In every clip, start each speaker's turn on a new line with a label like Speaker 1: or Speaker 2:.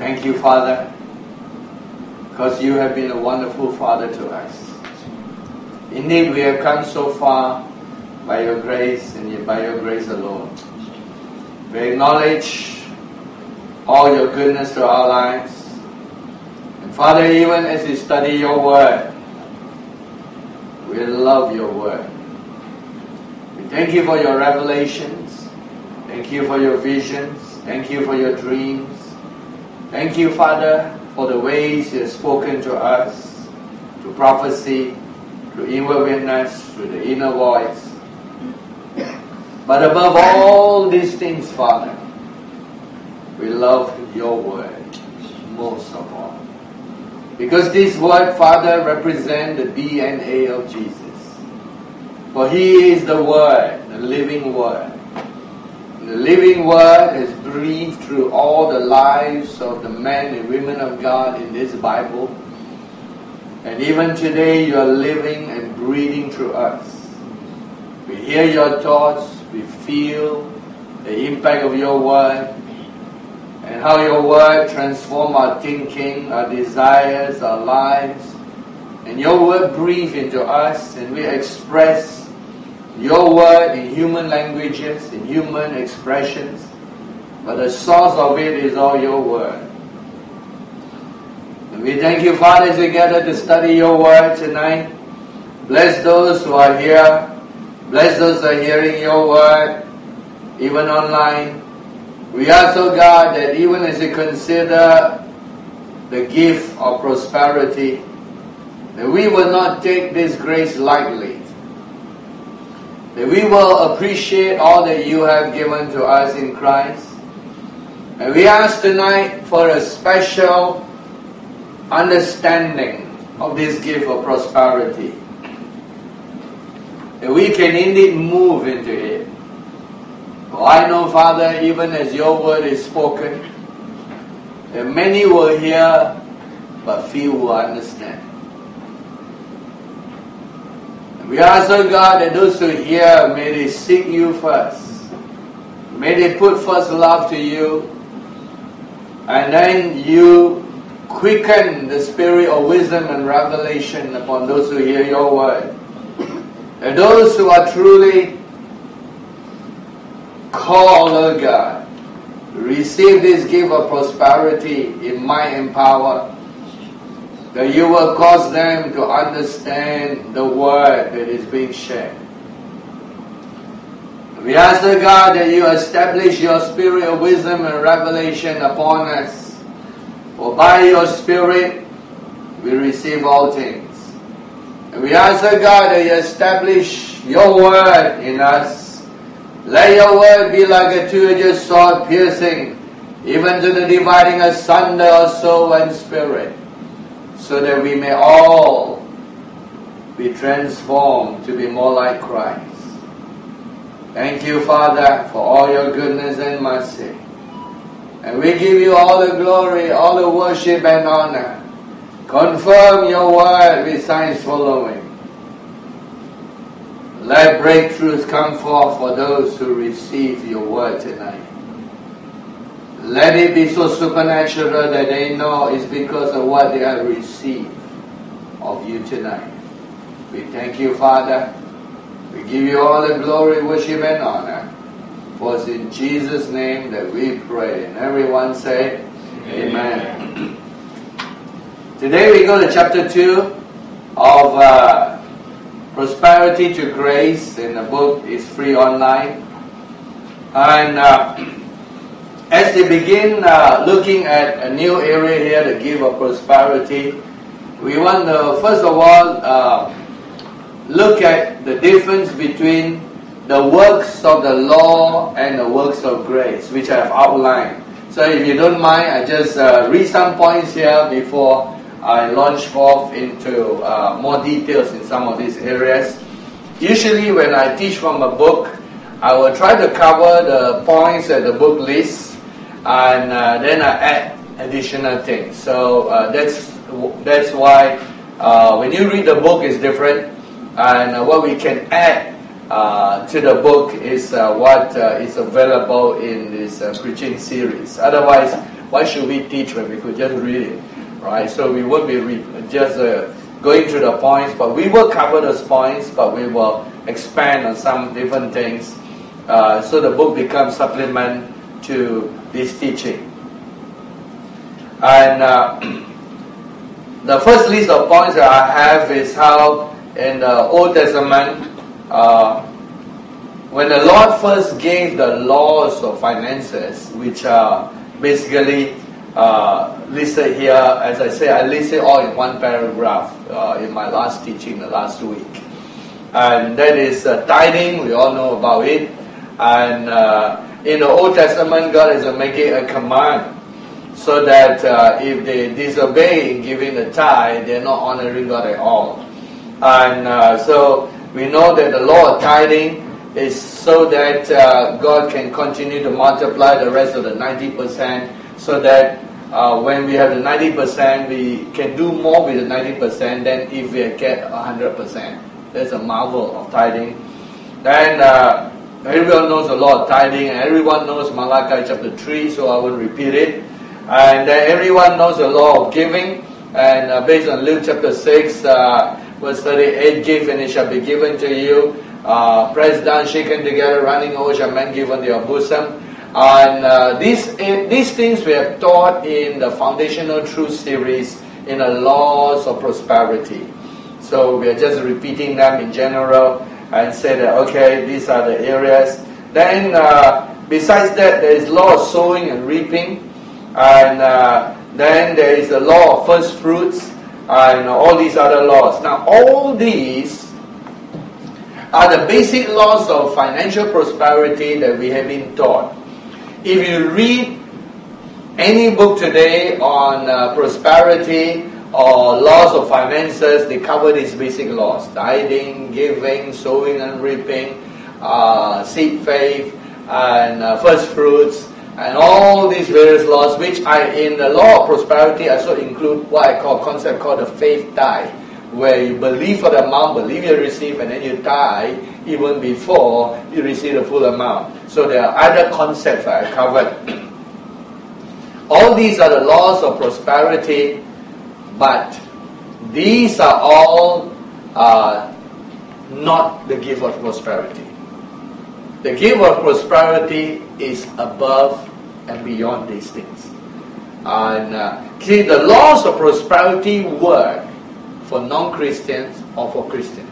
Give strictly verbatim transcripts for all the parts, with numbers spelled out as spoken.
Speaker 1: thank you, Father, because you have been a wonderful Father to us. Indeed, we have come so far by your grace and by your grace alone. We acknowledge all your goodness to our lives. And Father, even as we study your word, we love your word. We thank you for your revelations. Thank you for your visions. Thank you for your dreams. Thank you, Father, for the ways you have spoken to us, through prophecy, through inward witness, through the inner voice. But above all these things, Father, we love your word most of all. Because this word, Father, represents the D N A of Jesus. For He is the Word, the living Word. The living Word has breathed through all the lives of the men and women of God in this Bible. And even today you are living and breathing through us. We hear your thoughts, we feel the impact of your Word, and how your Word transforms our thinking, our desires, our lives. And your Word breathes into us, and we express your word in human languages, in human expressions, but the source of it is all your word. And we thank you, Father, as we gather to study your word tonight. Bless those who are here. Bless those who are hearing your word, even online. We ask, oh God, that even as we consider the gift of prosperity, that we will not take this grace lightly. That we will appreciate all that you have given to us in Christ. And we ask tonight for a special understanding of this gift of prosperity. That we can indeed move into it. For I know, Father, even as your word is spoken, that many will hear, but few will understand. We ask, oh God, that those who hear, may they seek you first. May they put first love to you. And then you quicken the spirit of wisdom and revelation upon those who hear your word. And those who are truly called, oh God, receive this gift of prosperity in might and power. That you will cause them to understand the word that is being shared. We ask, the God, that you establish your spirit of wisdom and revelation upon us. For by your spirit we receive all things. And we ask, the God, that you establish your word in us. Let your word be like a two-edged sword piercing, even to the dividing asunder of soul and spirit, so that we may all be transformed to be more like Christ. Thank you, Father, for all your goodness and mercy. And we give you all the glory, all the worship and honor. Confirm your word with signs following. Let breakthroughs come forth for those who receive your word tonight. Let it be so supernatural that they know it's because of what they have received of you tonight. We thank you, Father. We give you all the glory, worship, and honor. For it's in Jesus' name that we pray. And everyone say, Amen. Amen. Today we go to chapter two of uh, Prosperity to Grace, and the book is free online. And Uh, As they begin uh, looking at a new area here, the gift of prosperity, we want to first of all uh, look at the difference between the works of the law and the works of grace, which I have outlined. So if you don't mind, I just uh, read some points here before I launch forth into uh, more details in some of these areas. Usually when I teach from a book, I will try to cover the points that the book lists, and uh, then I add additional things. So uh, that's that's why uh, when you read the book is different, and uh, what we can add uh, to the book is uh, what uh, is available in this uh, preaching series. Otherwise, why should we teach when we could just read it, right? So we won't be re- just uh, going through the points, but we will cover those points, but we will expand on some different things. Uh, so the book becomes supplement to this teaching. And uh, the first list of points that I have is how in the Old Testament, uh, when the Lord first gave the laws of finances, which are basically uh, listed here, as I say, I listed all in one paragraph uh, in my last teaching the last week. And that is uh, tithing, we all know about it. And uh, in the Old Testament, God is making a command so that uh, if they disobey in giving the tithe, they're not honoring God at all. And uh, so we know that the law of tithing is so that uh, God can continue to multiply the rest of the ninety percent, so that uh, when we have the ninety percent, we can do more with the ninety percent than if we get one hundred percent. That's a marvel of tithing. Then uh, everyone knows the law of tithing, and everyone knows Malachi chapter three, so I won't repeat it. And uh, everyone knows the law of giving, and uh, based on Luke chapter six, uh, verse thirty-eight, give and it shall be given to you. Uh, pressed down, shaken together, running over shall men give unto your bosom. And uh, these uh, these things we have taught in the Foundational Truth series in the laws of prosperity. So we are just repeating them in general and say that, okay, these are the areas. Then uh, besides that, there is law of sowing and reaping. And uh, then there is the law of first fruits and all these other laws. Now all these are the basic laws of financial prosperity that we have been taught. If you read any book today on uh, prosperity or laws of finances, they cover these basic laws: tithing, giving, sowing and reaping, uh, seed faith, and uh, first fruits, and all these various laws, which I, in the law of prosperity, I also include what I call concept called the faith tithe, where you believe for the amount, believe you receive, and then you tithe even before you receive the full amount. So there are other concepts that I covered. All these are the laws of prosperity, but these are all uh, not the gift of prosperity. The gift of prosperity is above and beyond these things. And uh, see, the laws of prosperity work for non-Christians or for Christians.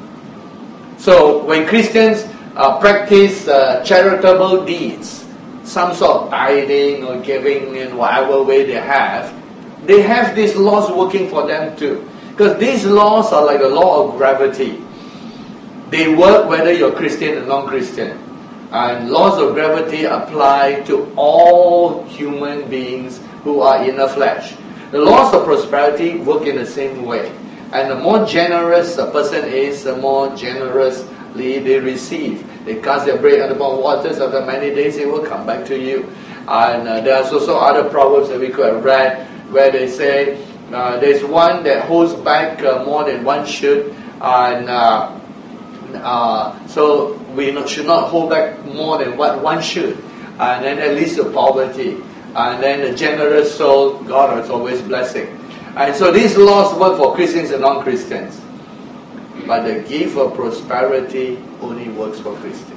Speaker 1: So when Christians uh, practice uh, charitable deeds, some sort of tithing or giving in whatever way they have, they have these laws working for them too. Because these laws are like the law of gravity. They work whether you're Christian or non-Christian. And laws of gravity apply to all human beings who are in the flesh. The laws of prosperity work in the same way. And the more generous a person is, the more generously they receive. They cast their bread upon waters, after many days it will come back to you. And uh, there are also other proverbs that we could have read, where they say, uh, there's one that holds back uh, more than one should, and uh, uh, so we not, should not hold back more than what one should, and then that leads to poverty. And then the generous soul, God is always blessing. And so these laws work for Christians and non-Christians. But the gift of prosperity only works for Christians.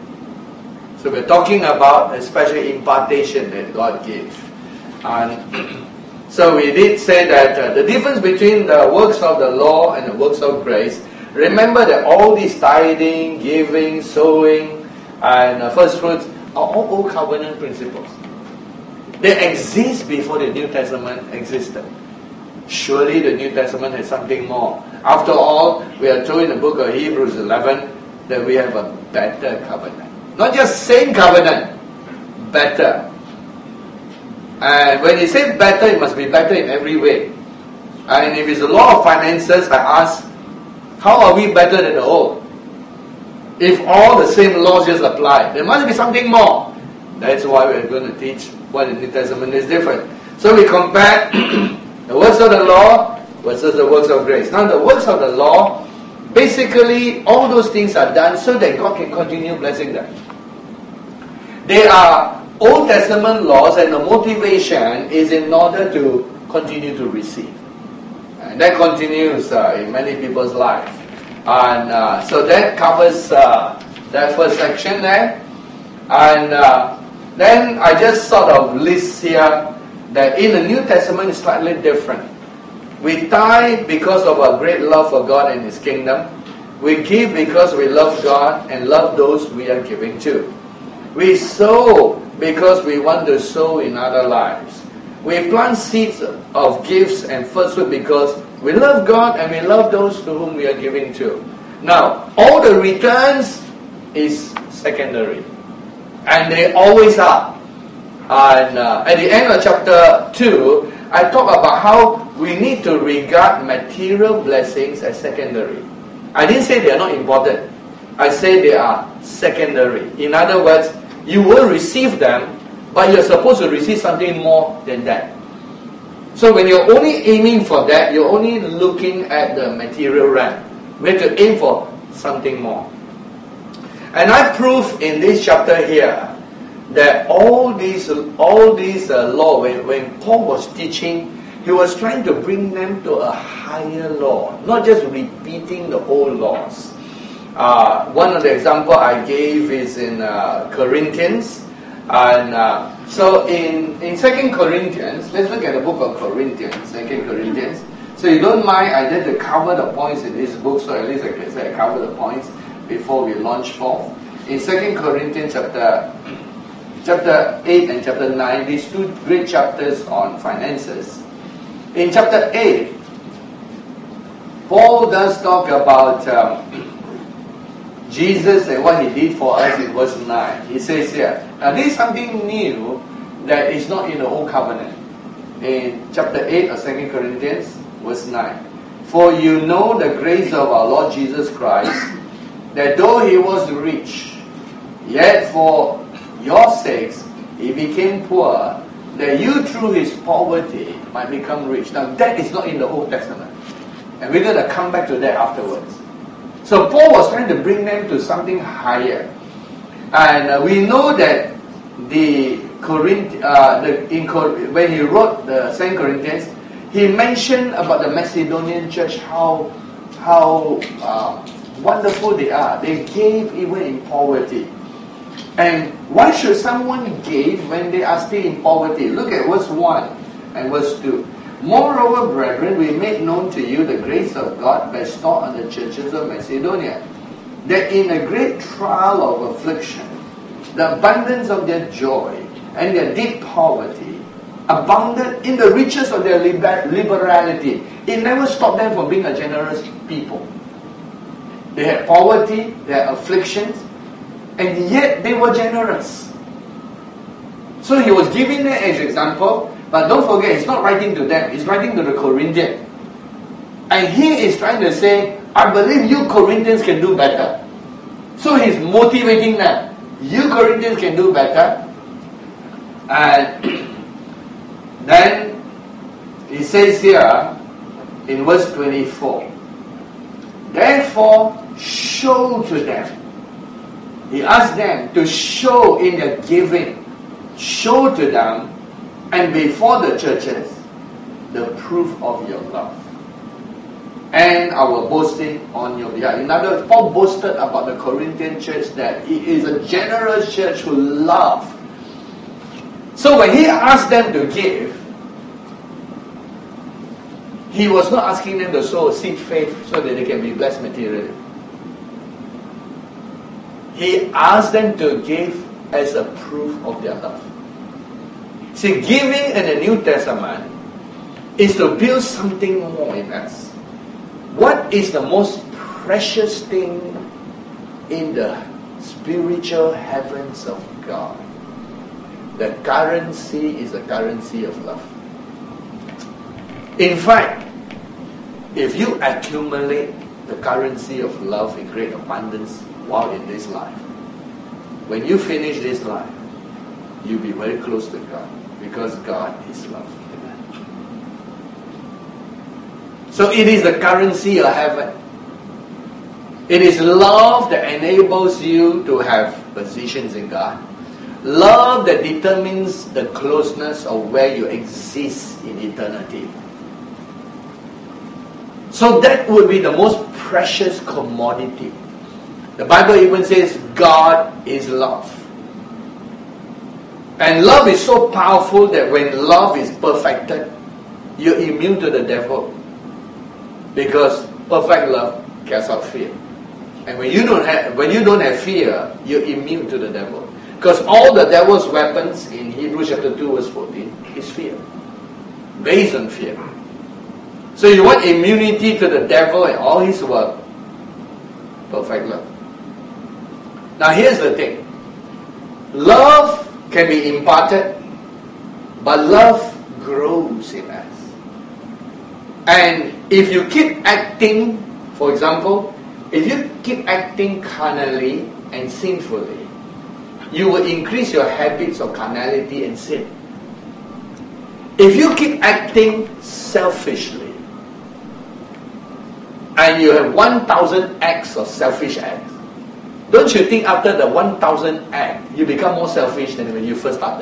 Speaker 1: So we're talking about a special impartation that God gave. And so we did say that uh, the difference between the works of the law and the works of grace, remember that all these tithing, giving, sowing, and uh, first fruits are all old covenant principles. They exist before the New Testament existed. Surely the New Testament has something more. After all, we are told in the book of Hebrews eleven that we have a better covenant. Not just same covenant, better. And when you say better, it must be better in every way. And if it's the law of finances, I ask, how are we better than the old? If all the same laws just apply, there must be something more. That's why we're going to teach why the New Testament is different. So we compare the works of the law versus the works of grace. Now the works of the law, basically all those things are done so that God can continue blessing them. They are Old Testament laws, and the motivation is in order to continue to receive. And that continues uh, in many people's lives. And uh, so that covers uh, that first section there. And uh, then I just sort of list here that in the New Testament it's slightly different. We tithe because of our great love for God and His kingdom. We give because we love God and love those we are giving to. We sow because we want to sow in other lives. We plant seeds of gifts and first fruit because we love God and we love those to whom we are giving to. Now, all the returns is secondary. And they always are. And uh, at the end of chapter two, I talk about how we need to regard material blessings as secondary. I didn't say they are not important. I say they are secondary. In other words, you will receive them, but you're supposed to receive something more than that. So when you're only aiming for that, you're only looking at the material realm. We have to aim for something more. And I prove in this chapter here that all these all these uh, law, when, when Paul was teaching, he was trying to bring them to a higher law, not just repeating the old laws. Uh, one of the example I gave is in uh, Corinthians. And uh, so in, in Second Corinthians, let's look at the book of Corinthians, Second Corinthians. So you don't mind, I did to cover the points in this book, so at least I can say I cover the points before we launch forth. In Second Corinthians chapter, chapter eight and chapter nine, these two great chapters on finances. In chapter eight, Paul does talk about um, Jesus and what He did for us in verse nine. He says here, now this is something new that is not in the Old Covenant. In chapter eight of Second Corinthians, verse nine. For you know the grace of our Lord Jesus Christ, that though He was rich, yet for your sakes He became poor, that you through His poverty might become rich. Now that is not in the Old Testament. And we're going to come back to that afterwards. So Paul was trying to bring them to something higher. And uh, we know that the Corinth, uh, the, in Cor- when he wrote the Second Corinthians, he mentioned about the Macedonian church, how, how uh, wonderful they are. They gave even in poverty. And why should someone give when they are still in poverty? Look at verse one and verse two. Moreover, brethren, we make known to you the grace of God bestowed on the churches of Macedonia, that in a great trial of affliction, the abundance of their joy and their deep poverty abounded in the riches of their liber- liberality. It never stopped them from being a generous people. They had poverty, they had afflictions, and yet they were generous. So he was giving them as example. But don't forget, he's not writing to them. He's writing to the Corinthians. And he is trying to say, I believe you Corinthians can do better. So he's motivating them. You Corinthians can do better. And then he says here in verse twenty-four, therefore show to them. He asked them to show in their giving. Show to them and before the churches, the proof of your love and our boasting on your behalf. In other words, Paul boasted about the Corinthian church that it is a generous church who love. So when he asked them to give, he was not asking them to sow seed faith so that they can be blessed materially. He asked them to give as a proof of their love. See, giving in the New Testament is to build something more in us. What is the most precious thing in the spiritual heavens of God? The currency is the currency of love. In fact, if you accumulate the currency of love in great abundance while in this life, when you finish this life, you'll be very close to God. Because God is love. Amen. So it is the currency of heaven. It is love that enables you to have positions in God. Love that determines the closeness of where you exist in eternity. So that would be the most precious commodity. The Bible even says God is love. And love is so powerful that when love is perfected, you're immune to the devil. Because perfect love casts out fear. And when you don't have when you don't have fear, you're immune to the devil. Because all the devil's weapons in Hebrews chapter two verse fourteen is fear. Based on fear. So you want immunity to the devil and all his work. Perfect love. Now here's the thing. Love can be imparted, but love grows in us. And if you keep acting, for example, if you keep acting carnally and sinfully, you will increase your habits of carnality and sin. If you keep acting selfishly, and you have one thousand acts of selfish acts, don't you think after the one thousand act, you become more selfish than when you first started?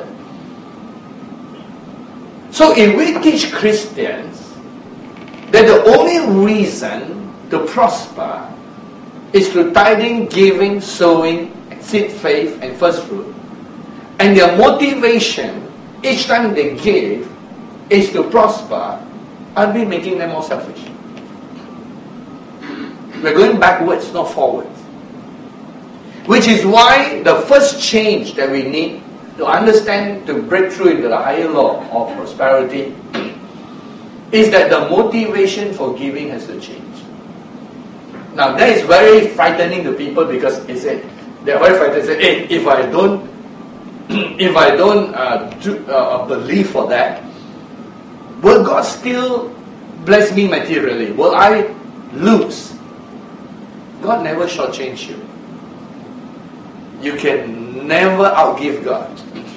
Speaker 1: So if we teach Christians that the only reason to prosper is through tithing, giving, sowing, seed faith, and first fruit, and their motivation each time they give is to prosper, I'll be making them more selfish. We're going backwards, not forwards. Which is why the first change that we need to understand, to break through into the higher law of prosperity, is that the motivation for giving has to change. Now that is very frightening to people because they say, they're very frightened. They say, hey, if I don't, if I don't uh, do, uh, believe for that, will God still bless me materially? Will I lose? God never shortchange you. You can never outgive God.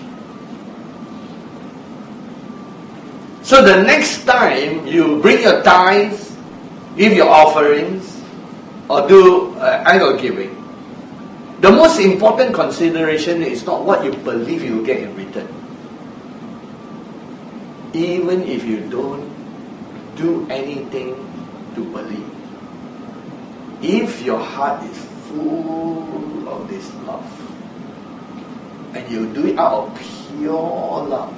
Speaker 1: So the next time you bring your tithes, give your offerings, or do uh, idol giving, the most important consideration is not what you believe you will get in return. Even if you don't do anything to believe, if your heart is full of this love, and you do it out of pure love,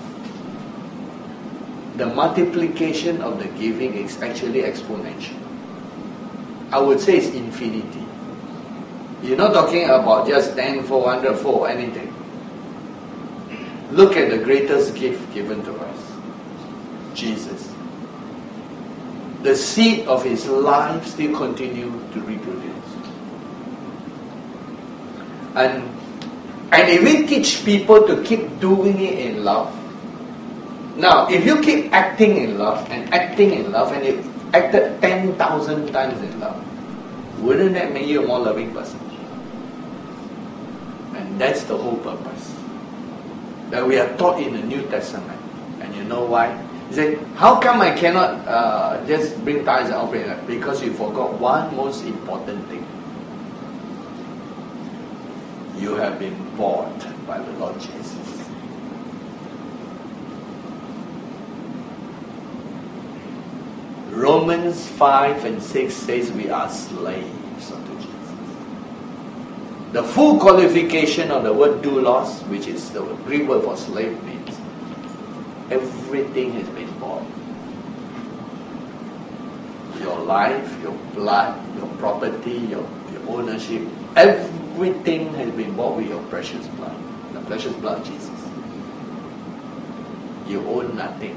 Speaker 1: the multiplication of the giving is actually exponential. I would say it's infinity. You're not talking about just ten, four hundred, four, anything. Look at the greatest gift given to us. Jesus. The seed of his life still continue to reproduce. And, and if we teach people to keep doing it in love, now if you keep acting in love and acting in love and you acted ten thousand times in love, wouldn't that make you a more loving person? And that's the whole purpose. That we are taught in the New Testament. And you know why? He said, how come I cannot uh, just bring tithes and offering? Because you forgot one most important thing. You have been bought by the Lord Jesus. Romans five and six says we are slaves unto Jesus. The full qualification of the word doulos, which is the Greek word for slave, means everything has been bought. Your life, your blood, your property, your, your ownership, everything has been bought with your precious blood. The precious blood of Jesus. You own nothing.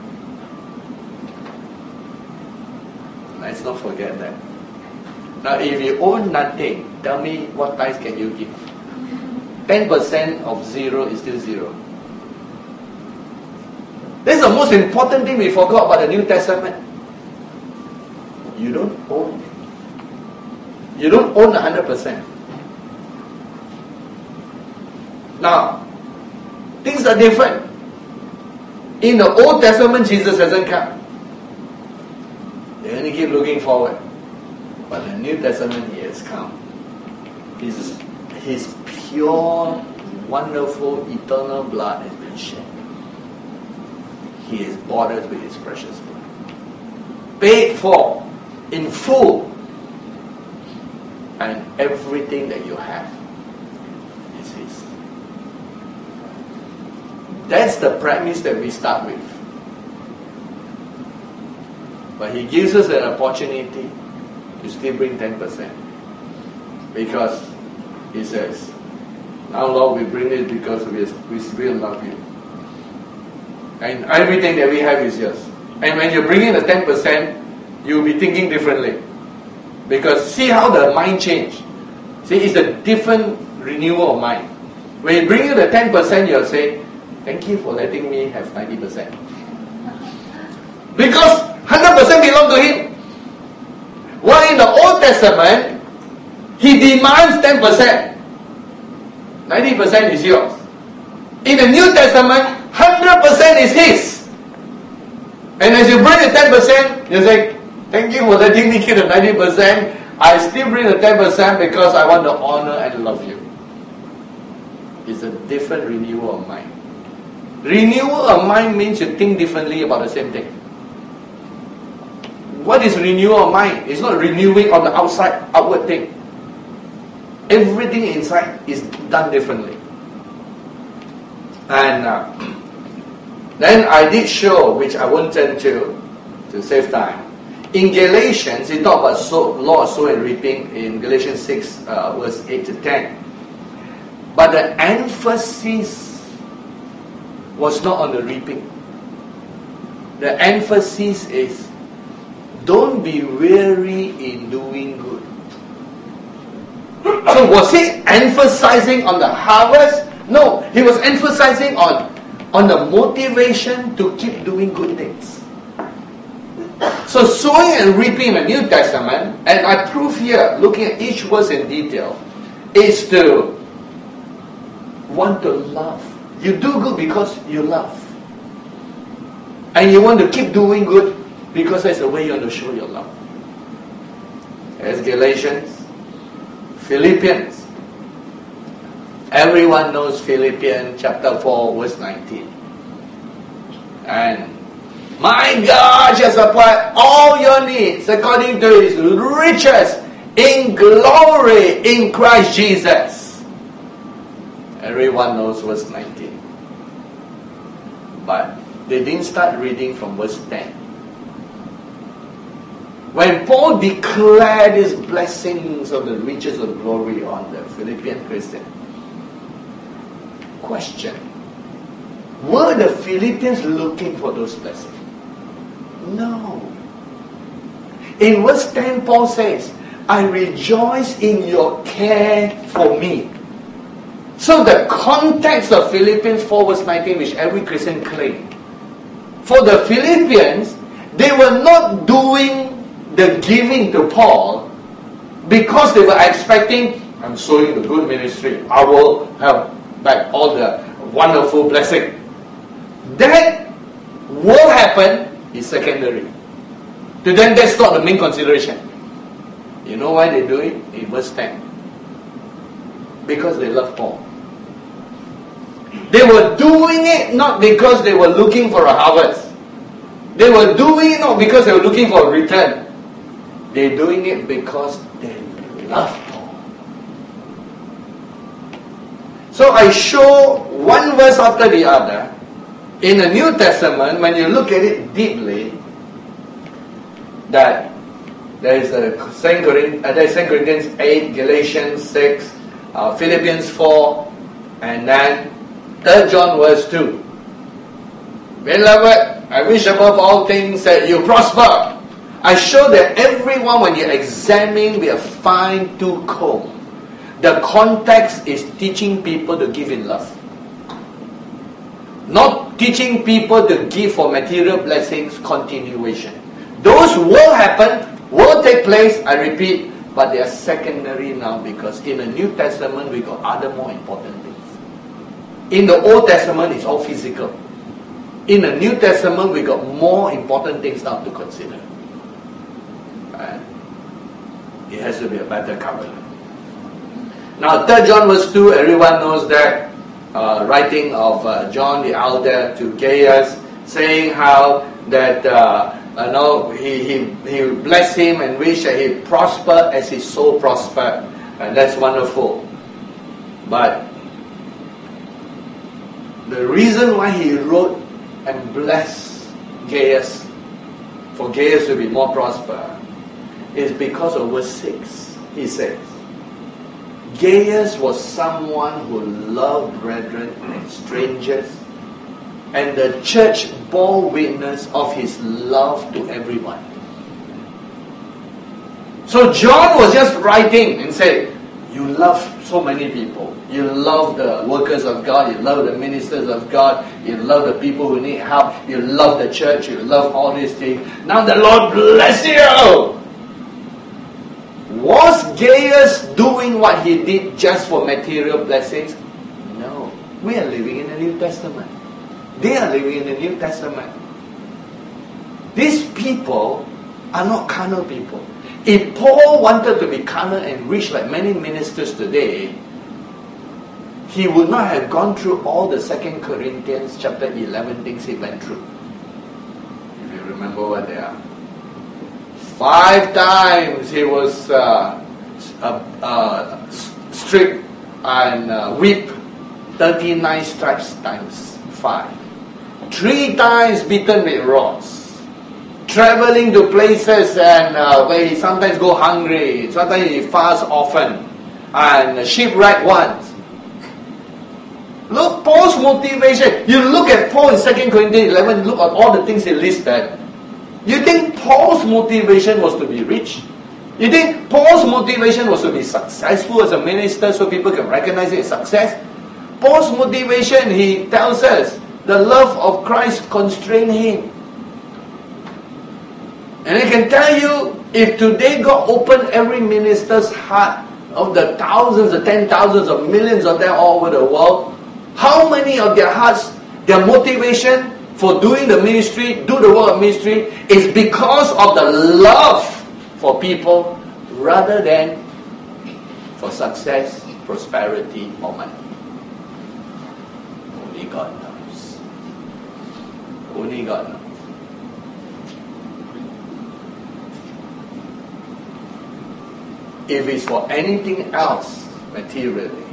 Speaker 1: Let's not forget that. Now if you own nothing, tell me what tithes can you give? ten percent of zero is still zero. This is the most important thing we forgot about the New Testament. You don't own it. You don't own one hundred percent. Now, things are different. In the Old Testament, Jesus hasn't come. They only keep looking forward. But the New Testament, he has come. His, his pure, wonderful eternal blood has been shed. He has bought us with His precious blood. Paid for in full. And everything that you have is His. That's the premise that we start with. But He gives us an opportunity to still bring ten percent. Because He says, now Lord, we bring it because we, we still love You. And everything that we have is Yours. And when you bring in the ten percent, you'll be thinking differently. Because see how the mind change. See, it's a different renewal of mind. When you bring in the ten percent, you're saying, thank You for letting me have ninety percent. Because one hundred percent belong to Him. While in the Old Testament, He demands ten percent. ninety percent is yours. In the New Testament, one hundred percent is His. And as you bring the ten percent, you say, thank You for letting me get the ninety percent. I still bring the ten percent because I want to honor and love You. It's a different renewal of mind. Renewal of mind means you think differently about the same thing. What is renewal of mind? It's not renewing on the outside, outward thing. Everything inside is done differently. And uh, then I did show, which I won't turn to, to save time. In Galatians, he talked about sow, law of sowing and reaping in Galatians six, uh, verse eight to ten. But the emphasis was not on the reaping. The emphasis is, don't be weary in doing good. So was he emphasizing on the harvest? No, he was emphasizing on, on the motivation to keep doing good things. So sowing and reaping in the New Testament, and I prove here, looking at each verse in detail, is to want to love. You do good because you love. And you want to keep doing good because that's the way you want to show your love. As Galatians, Philippians. Everyone knows Philippians chapter four, verse nineteen. And my God shall supply all your needs according to His riches in glory in Christ Jesus. Everyone knows verse nineteen. But they didn't start reading from verse ten. When Paul declared his blessings of the riches of glory on the Philippian Christian, question, were the Philippians looking for those blessings? No. In verse ten, Paul says, I rejoice in your care for me. So the context of Philippians four verse nineteen, which every Christian claimed, for the Philippians, they were not doing the giving to Paul because they were expecting, I'm sowing the good ministry, I will have back all the wonderful blessing. That will happen is secondary. To them, that's not the main consideration. You know why they do it? In verse ten. Because they love Paul. They were doing it not because they were looking for a harvest. They were doing it not because they were looking for a return. They're doing it because they love Paul. So I show one verse after the other. In the New Testament, when you look at it deeply, that there is a Second Corinthians eight, Galatians six, uh, Philippians four, and then Third John verse two. Beloved, I wish above all things that you prosper. I show that everyone, when you examine with a fine-tooth comb, the context is teaching people to give in love. Not teaching people to give for material blessings, continuation. Those will happen, will take place, I repeat, but they are secondary now because in the New Testament we got other more important things. In the Old Testament it's all physical. In the New Testament we got more important things now to consider. And it has to be a better covenant. Now Third John verse two, everyone knows that uh, writing of uh, John the Elder to Gaius, saying how that uh, you know, he, he, he blessed him and wished that he prosper as his soul prospered. And that's wonderful. But the reason why he wrote and blessed Gaius, for Gaius to be more prosperous, is because of verse six. He says, Gaius was someone who loved brethren and strangers, and the church bore witness of his love to everyone. So John was just writing and said, you love so many people. You love the workers of God. You love the ministers of God. You love the people who need help. You love the church. You love all these things. Now the Lord bless you. Was Gaius doing what he did just for material blessings? No. We are living in the New Testament. They are living in the New Testament. These people are not carnal people. If Paul wanted to be carnal and rich like many ministers today, he would not have gone through all the Second Corinthians chapter eleven things he went through. If you remember what they are. Five times he was uh, uh, uh, stripped and uh, whipped, thirty-nine stripes times five. Three times beaten with rods. Traveling to places and uh, where he sometimes go hungry, sometimes he fast often, and shipwreck once. Look, Paul's motivation. You look at Paul in Second Corinthians eleven, look at all the things he listed. You think Paul's motivation was to be rich? You think Paul's motivation was to be successful as a minister so people can recognize his success? Paul's motivation, he tells us, the love of Christ constrained him. And I can tell you, if today God opened every minister's heart of the thousands, the ten thousands, of millions of them all over the world, how many of their hearts, their motivation for doing the ministry, do the work of ministry, is because of the love for people rather than for success, prosperity, or money? Only God knows. Only God knows. If it's for anything else materially,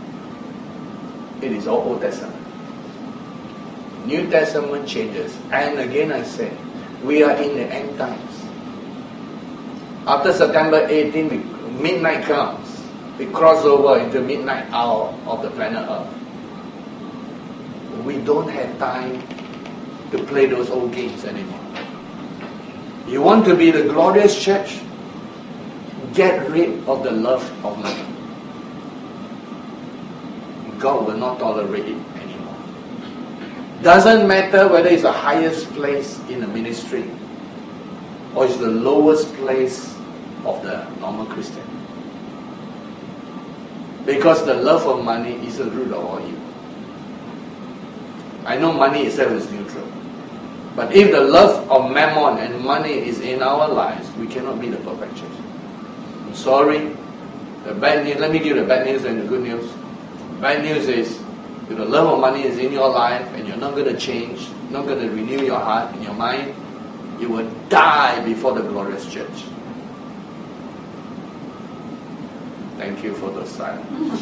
Speaker 1: it is all Old Testament. New Testament changes. And again I say, we are in the end times. After September eighteenth, midnight comes. We cross over into midnight hour of the planet Earth. We don't have time to play those old games anymore. You want to be the glorious church? Get rid of the love of money. God will not tolerate it anymore. Doesn't matter whether it's the highest place in the ministry or it's the lowest place of the normal Christian. Because the love of money is the root of all evil. I know money itself is neutral. But if the love of mammon and money is in our lives, we cannot be the perfect church. I'm sorry. The bad news, let me give you the bad news and the good news. Bad news is, if the love of money is in your life and you're not going to change, not going to renew your heart and your mind, you will die before the glorious church. Thank you for the silence.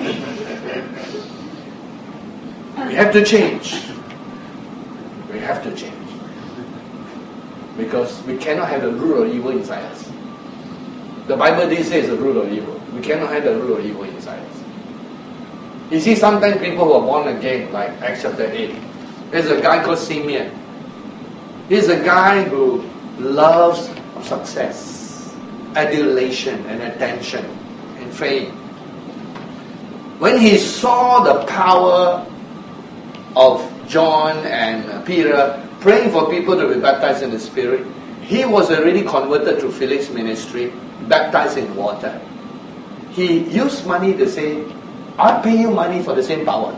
Speaker 1: We have to change. We have to change. Because we cannot have the root of evil inside us. The Bible did say it's the root of evil. We cannot have the root of evil inside us. You see, sometimes people who are born again, like Acts chapter eight, there's a guy called Simeon. He's a guy who loves success, adulation, and attention, and fame. When he saw the power of John and Peter praying for people to be baptized in the Spirit, he was already converted through Felix's ministry, baptized in water. He used money to say, I'll pay you money for the same power.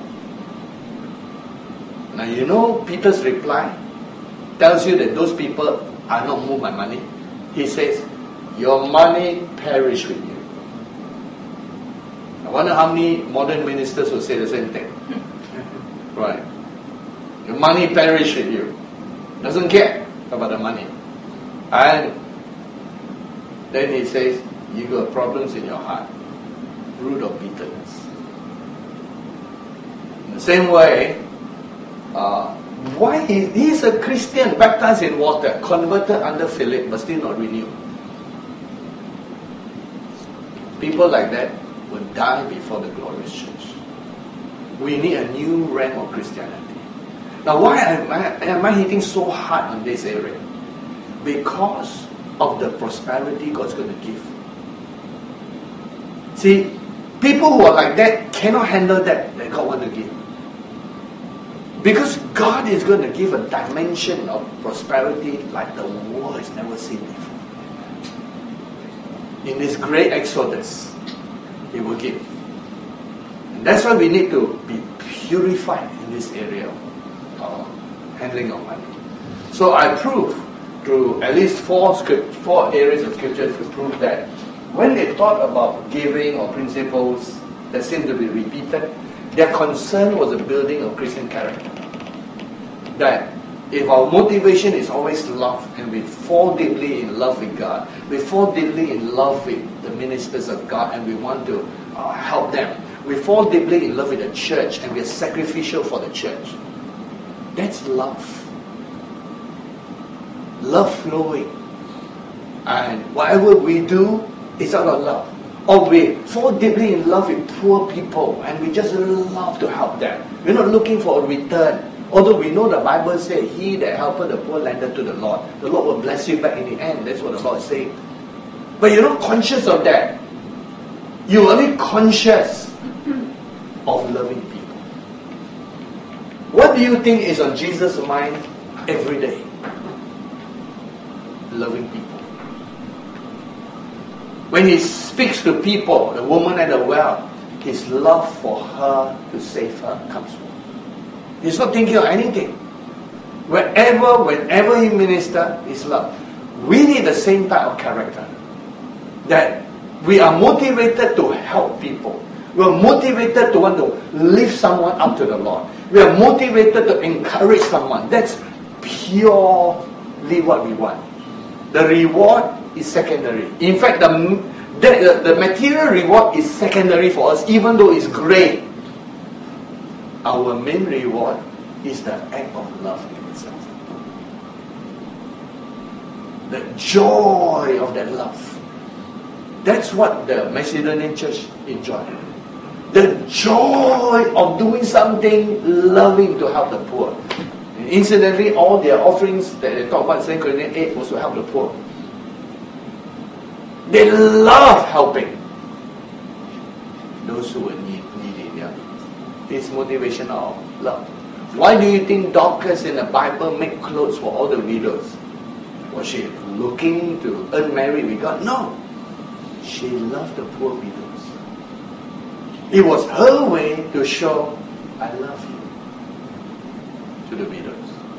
Speaker 1: Now you know Peter's reply tells you that those people are not moved by money. He says, your money perish with you. I wonder how many modern ministers will say the same thing. Right. The money perish with you. Doesn't care about the money. And then he says, you got problems in your heart. Root of bitterness. In the same way, uh, why he, he's a Christian, baptized in water, converted under Philip, but still not renewed. People like that will die before the glorious church. We need a new realm of Christianity. Now, why am I, am I hitting so hard on this area? Because of the prosperity God's going to give. See, people who are like that cannot handle that that God wants to give. Because God is going to give a dimension of prosperity like the world has never seen before. In this great exodus, He will give. And that's why we need to be purified in this area of uh, handling of money. So I prove through at least four script, four areas of scripture to prove that when they thought about giving or principles that seem to be repeated, their concern was the building of Christian character. That if our motivation is always love, and we fall deeply in love with God, we fall deeply in love with the ministers of God, and we want to uh, help them, we fall deeply in love with the church, and we are sacrificial for the church. That's love. Love flowing. And whatever we do is out of love. Or we fall deeply in love with poor people, and we just love to help them. We're not looking for a return. Although we know the Bible says, he that helpeth the poor lendeth to the Lord. The Lord will bless you back in the end. That's what the Lord is saying. But you're not conscious of that. You're only conscious of loving people. What do you think is on Jesus' mind every day? Loving people. When He speaks to people, the woman at the well, His love for her to save her comes from. He's not thinking of anything. Wherever, whenever He ministers, His love. We need the same type of character. That we are motivated to help people. We are motivated to want to lift someone up to the Lord. We are motivated to encourage someone. That's purely what we want. The reward is secondary. In fact, the, the, the material reward is secondary for us, even though it's great. Our main reward is the act of love in itself. The joy of that love. That's what the Macedonian church enjoyed. The joy of doing something loving to help the poor. And incidentally, all their offerings that they talk about in Second Corinthians eight was to help the poor. They love helping those who were need, needy. Yeah. It's motivation of love. Why do you think Dorcas in the Bible make clothes for all the widows? Was she looking to earn merit with God? No. She loved the poor widows. It was her way to show, I love you, to the widows.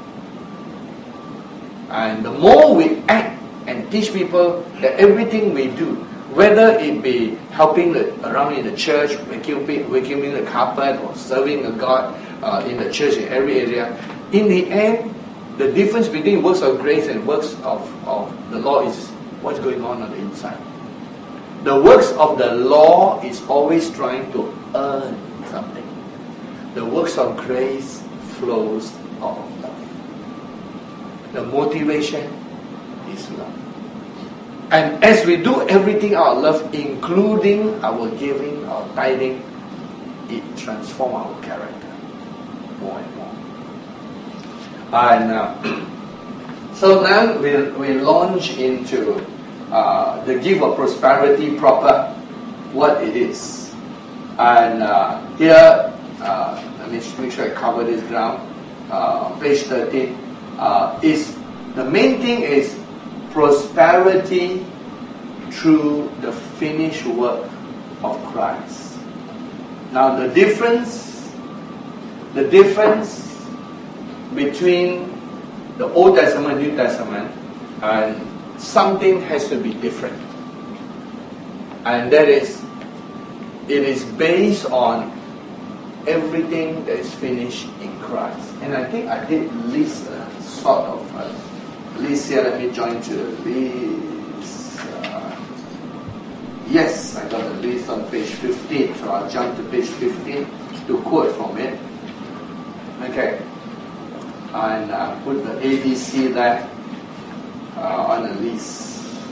Speaker 1: And the more we act and teach people that everything we do, whether it be helping the, around in the church, vacuuming, vacuuming the carpet, or serving a God uh, in the church in every area, in the end, the difference between works of grace and works of, of the law is what's going on on the inside. The works of the law is always trying to earn something. The works of grace flows out of love. The motivation is love. And as we do everything out of love, including our giving, our tithing, it transforms our character more and more. And uh, so now we we launch into uh, the gift of prosperity proper, what it is. And uh, here, uh, let me make sure I cover this ground. Uh, page thirteen uh, is the main thing is prosperity through the finished work of Christ. Now the difference, the difference between the Old Testament and New Testament, and something has to be different. And that is, it is based on everything that is finished in Christ. And I think I did list a sort of a list here. Let me join to the list. Uh, yes, I got the list on page fifteen. So I'll jump to page fifteen to quote from it. Okay. And uh, put the A B C there uh, on the list.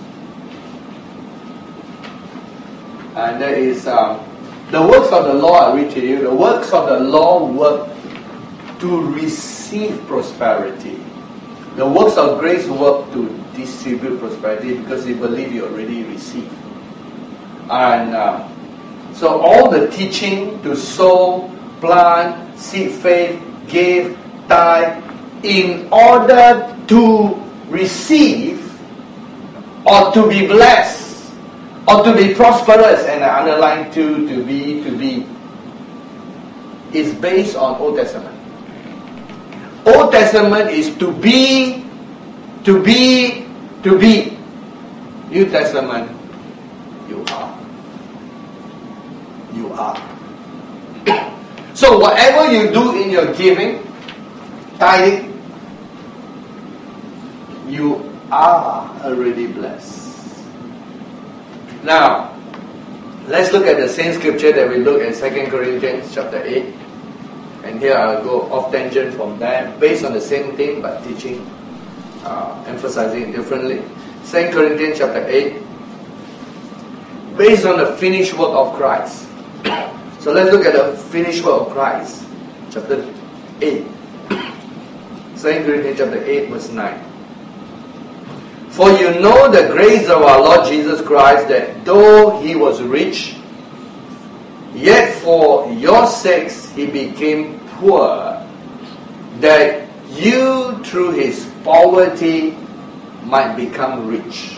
Speaker 1: And there is um, the works of the law. I read to you. The works of the law work to receive prosperity. The works of grace work to distribute prosperity because you believe you already received. And uh, so all the teaching to sow, plant, seek faith, give, tithe, in order to receive or to be blessed or to be prosperous, and I underline to, to be, to be, is based on Old Testament. Old Testament is to be, to be, to be. New Testament, you are. You are. So whatever you do in your giving, tithing, you are already blessed. Now, let's look at the same scripture that we look at Second Corinthians chapter eight. And here I'll go off tangent from there, based on the same thing but teaching, uh, emphasizing it differently. Second Corinthians chapter eight, based on the finished work of Christ. So let's look at the finished work of Christ, chapter eight. Second Corinthians chapter eight, verse nine. For you know the grace of our Lord Jesus Christ, that though he was rich, yet for your sakes he became poor, that you through his poverty might become rich.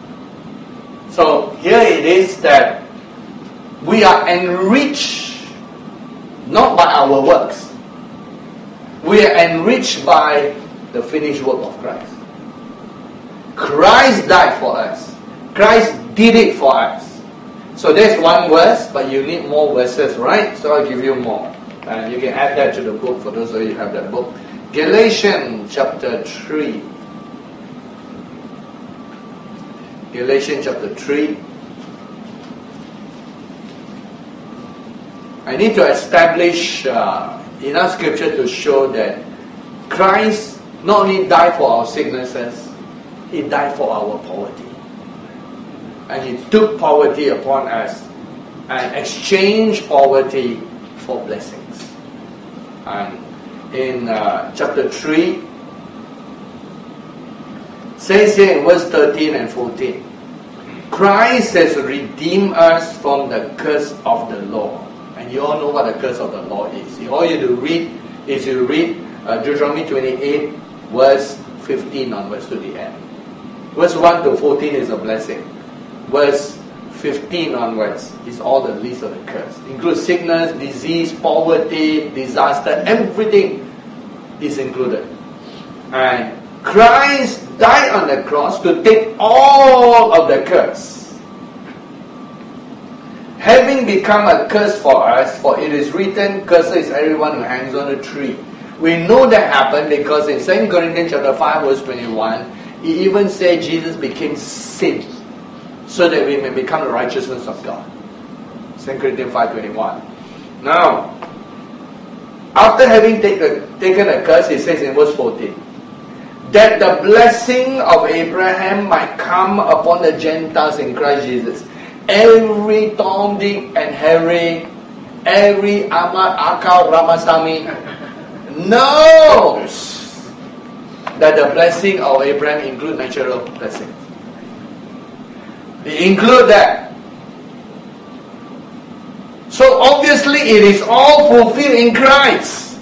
Speaker 1: So here it is that we are enriched not by our works. We are enriched by the finished work of Christ. Christ died for us. Christ did it for us. So there's one verse, but you need more verses, right? So I'll give you more. And you can add that to the book for those of you who have that book. Galatians chapter three. Galatians chapter three. I need to establish uh, enough scripture to show that Christ not only died for our sicknesses, he died for our poverty. And he took poverty upon us and exchanged poverty for blessings. And in uh, chapter three, says here in verse thirteen and fourteen, Christ has redeemed us from the curse of the law. And you all know what the curse of the law is. All you do read is you read uh, Deuteronomy twenty-eight, verse fifteen onwards to the end. Verse one to fourteen is a blessing. Verse fifteen onwards is all the list of the curse. Includes sickness, disease, poverty, disaster, everything is included. And Christ died on the cross to take all of the curse. Having become a curse for us, for it is written, cursed is everyone who hangs on a tree. We know that happened because in Second Corinthians chapter five, verse twenty-one, he even said Jesus became sin so that we may become the righteousness of God. Second Corinthians five twenty-one. Now, after having taken, taken a curse, he says in verse fourteen, that the blessing of Abraham might come upon the Gentiles in Christ Jesus. Every Tom, Dick, and Harry, every Ahmad, Akal, Ramasamy knows that the blessing of Abraham includes natural blessings. They include that. So obviously it is all fulfilled in Christ.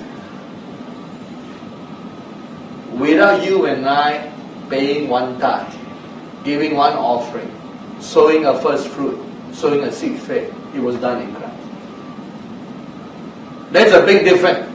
Speaker 1: Without you and I paying one tithe, giving one offering, sowing a first fruit, sowing a seed faith, it was done in Christ. That's a big difference.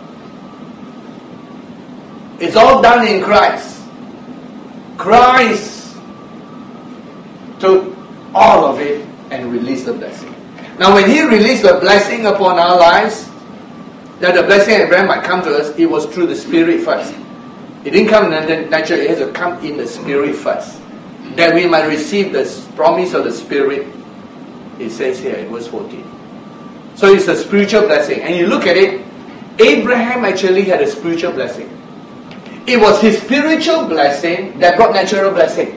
Speaker 1: It's all done in Christ. Christ took all of it and released the blessing. Now when he released the blessing upon our lives, that the blessing of Abraham might come to us, it was through the Spirit first. It didn't come in the natural, it has to come in the Spirit first. That we might receive the promise of the Spirit, it says here in verse fourteen. So it's a spiritual blessing. And you look at it, Abraham actually had a spiritual blessing. It was his spiritual blessing that brought natural blessing.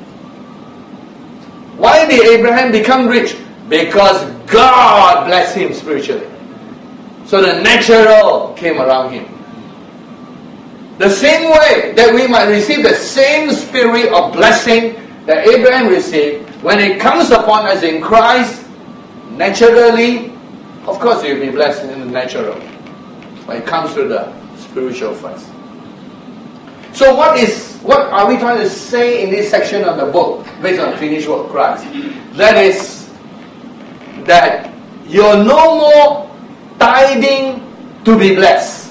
Speaker 1: Why did Abraham become rich? Because God blessed him spiritually. So the natural came around him. The same way that we might receive the same spirit of blessing that Abraham received, when it comes upon us in Christ, naturally, of course you'll be blessed in the natural. But it comes through the spiritual first. So what is what are we trying to say in this section of the book based on the finished work of Christ? That is that you're no more tithing to be blessed.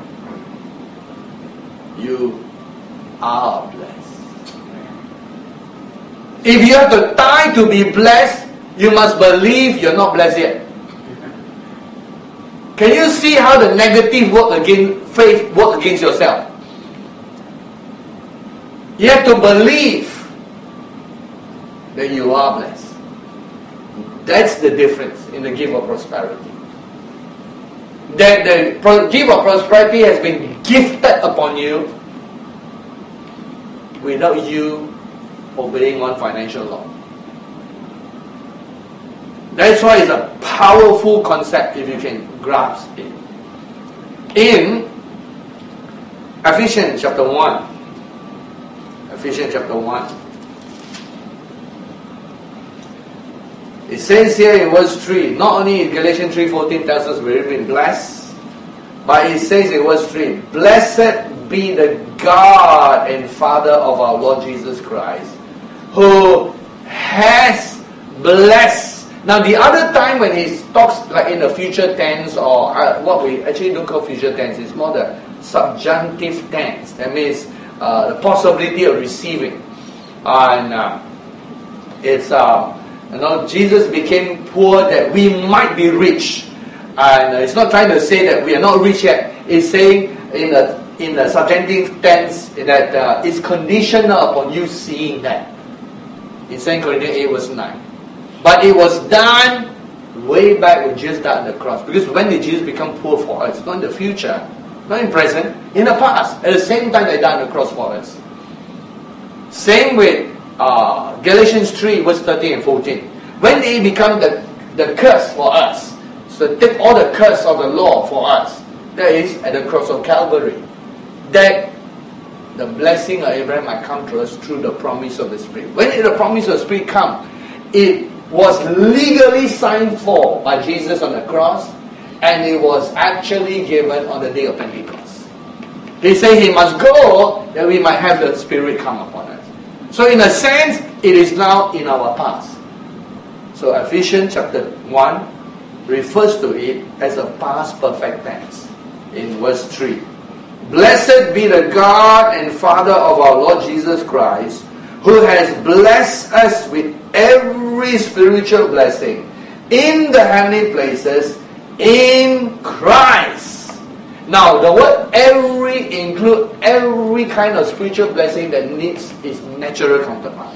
Speaker 1: You are blessed. If you have to tithe to be blessed, you must believe you're not blessed yet. Can you see how the negative work against faith work against yourself? You have to believe that you are blessed. That's the difference in the gift of prosperity. That the gift of prosperity has been gifted upon you without you obeying one financial law. That's why it's a powerful concept if you can grasp it. In Ephesians chapter one, Ephesians chapter one, it says here in verse three, not only in Galatians three fourteen tells us we've been blessed, but it says in verse three, blessed be the God and Father of our Lord Jesus Christ, who has blessed. Now the other time when he talks like in the future tense, or uh, what we actually don't call future tense, it's more the subjunctive tense. That means uh, the possibility of receiving. And uh, it's, uh, you know, Jesus became poor that we might be rich. And uh, it's not trying to say that we are not rich yet. It's saying in the, in the subjunctive tense that uh, it's conditional upon you seeing that. It's Second Corinthians eight verse nine. But it was done way back when Jesus died on the cross. Because when did Jesus become poor for us? Not in the future, not in present, in the past. At the same time they died on the cross for us. Same with uh, Galatians three verse thirteen and fourteen. When did he become the, the curse for us? So take all the curse of the law for us. That is at the cross of Calvary. That the blessing of Abraham might come to us through the promise of the Spirit. When did the promise of the Spirit come? It was legally signed for by Jesus on the cross, and it was actually given on the day of Pentecost. He said he must go that we might have the Spirit come upon us. So in a sense, it is now in our past. So Ephesians chapter one refers to it as a past perfect tense in verse three. Blessed be the God and Father of our Lord Jesus Christ, who has blessed us with every spiritual blessing in the heavenly places in Christ. Now, the word every include every kind of spiritual blessing that needs its natural counterpart.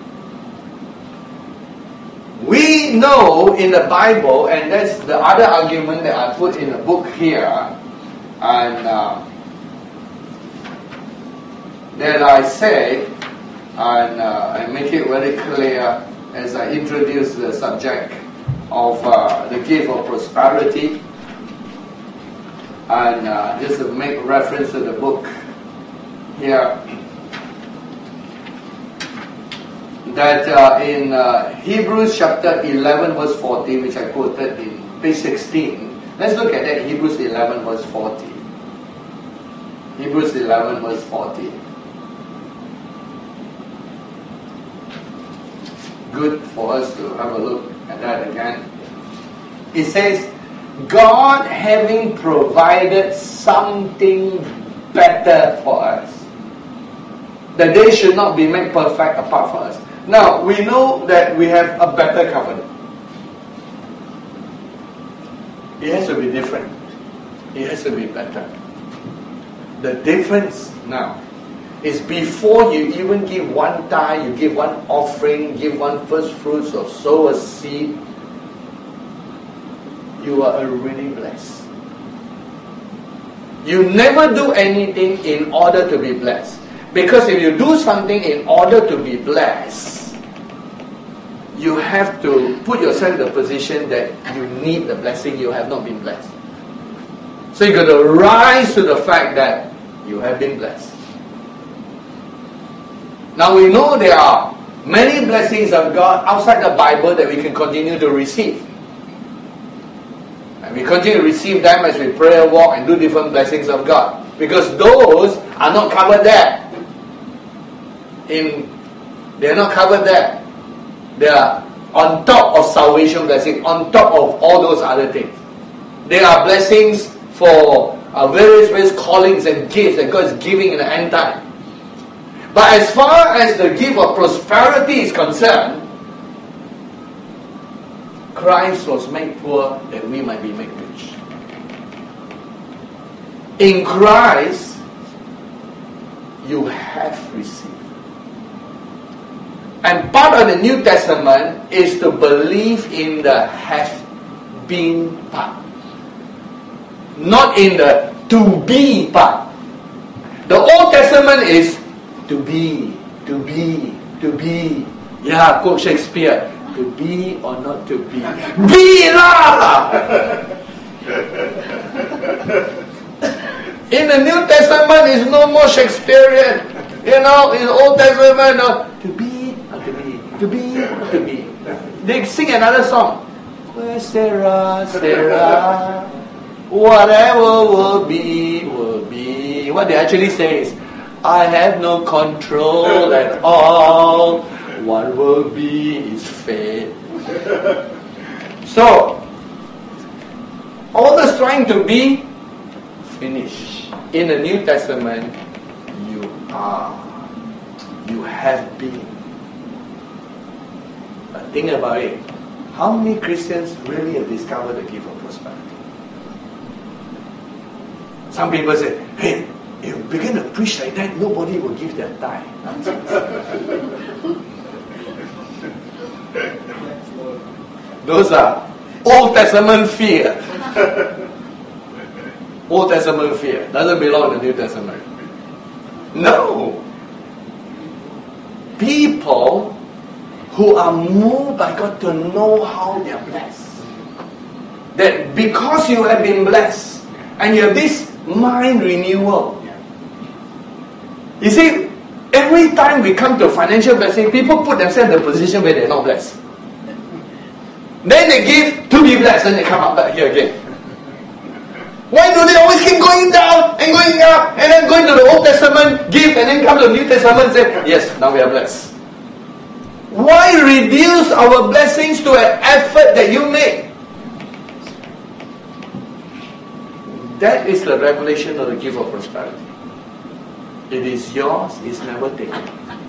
Speaker 1: We know in the Bible, and that's the other argument that I put in the book here, and uh, that I say, and uh, I make it very clear as I introduce the subject of uh, the gift of prosperity, and uh, just to make reference to the book here, that uh, in uh, Hebrews chapter eleven verse forty, which I quoted in page sixteen, let's look at that. Hebrews eleven verse forty. Hebrews eleven verse forty. Good for us to have a look at that again. It says, God having provided something better for us, that they should not be made perfect apart from us. Now, we know that we have a better covenant. It has to be different. it has to be better. The difference now is before you even give one tithe, you give one offering, give one first fruits or sow a seed, you are already blessed. You never do anything in order to be blessed. Because if you do something in order to be blessed, you have to put yourself in the position that you need the blessing, you have not been blessed. So you got to rise to the fact that you have been blessed. Now we know there are many blessings of God outside the Bible that we can continue to receive. And we continue to receive them as we pray, walk, and do different blessings of God. Because those are not covered there. In, they are not covered there. They are on top of salvation blessing, on top of all those other things. They are blessings for uh, various various callings and gifts that God is giving in the end time. But as far as the gift of prosperity is concerned, Christ was made poor that we might be made rich. In Christ, you have received. And part of the New Testament is to believe in the have been part, not in the to be part. The Old Testament is to be, to be, to be. Yeah, quote Shakespeare. To be or not to be? Be lah! In the New Testament is no more Shakespearean. You know, in the Old Testament, no, to be or to be, to be or to be. They sing another song. Well, Sarah, Sarah, whatever will be, will be. What they actually say is, I have no control at all. What will be is fate. So, all this trying to be finished. In the New Testament, you are. You have been. But think about it. How many Christians really have discovered the gift of prosperity? Some people say, hey, if you begin to preach like that, nobody will give their tithe. Those are Old Testament fear. Old Testament fear doesn't belong in the New Testament. No. People who are moved by God to know how they are blessed. That because you have been blessed and you have this mind renewal. You see, every time we come to financial blessing, people put themselves in a position where they're not blessed. Then they give to be blessed and they come up back here again. Why do they always keep going down and going up and then going to the Old Testament, give, and then come to the New Testament and say, yes, now we are blessed? Why reduce our blessings to an effort that you make? That is the revelation of the gift of prosperity. It is yours, it's never taken.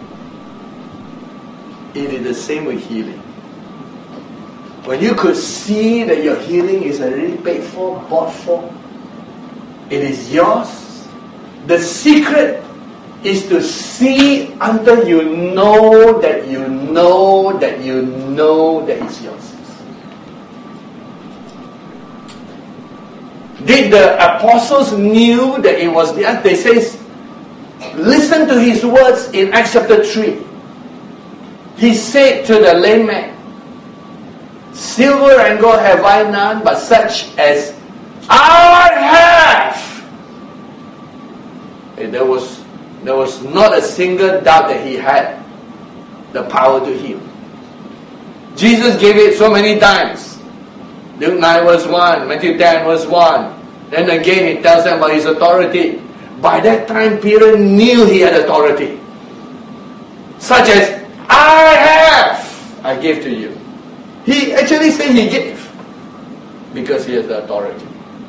Speaker 1: It is the same with healing. When you could see that your healing is already paid for, bought for, it is yours. The secret is to see until you know that you know that you know that it's yours. Did the apostles knew that it was theirs? They say, listen to his words in Acts chapter three. He said to the lame man, silver and gold have I none, but such as I have. And there was there was not a single doubt that he had the power to heal. Jesus gave it so many times. Luke nine verse one, Matthew ten verse one. Then again he tells them about his authority. By that time Peter knew he had authority. Such as, I have, I gave to you. He actually said he gave because he has the authority.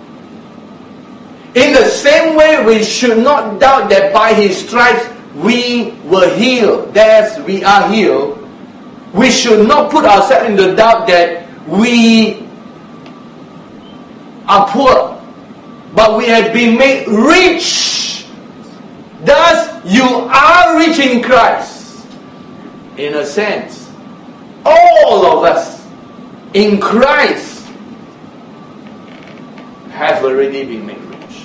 Speaker 1: In the same way, we should not doubt that by his stripes we were healed. That's we are healed. We should not put ourselves into doubt that we are poor. but we have been made rich. Thus, you are rich in Christ. In a sense, all of us in Christ have already been made rich.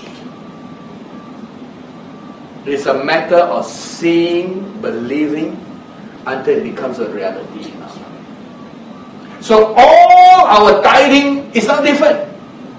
Speaker 1: It's a matter of seeing, believing, until it becomes a reality in our life. So all our tithing is not different.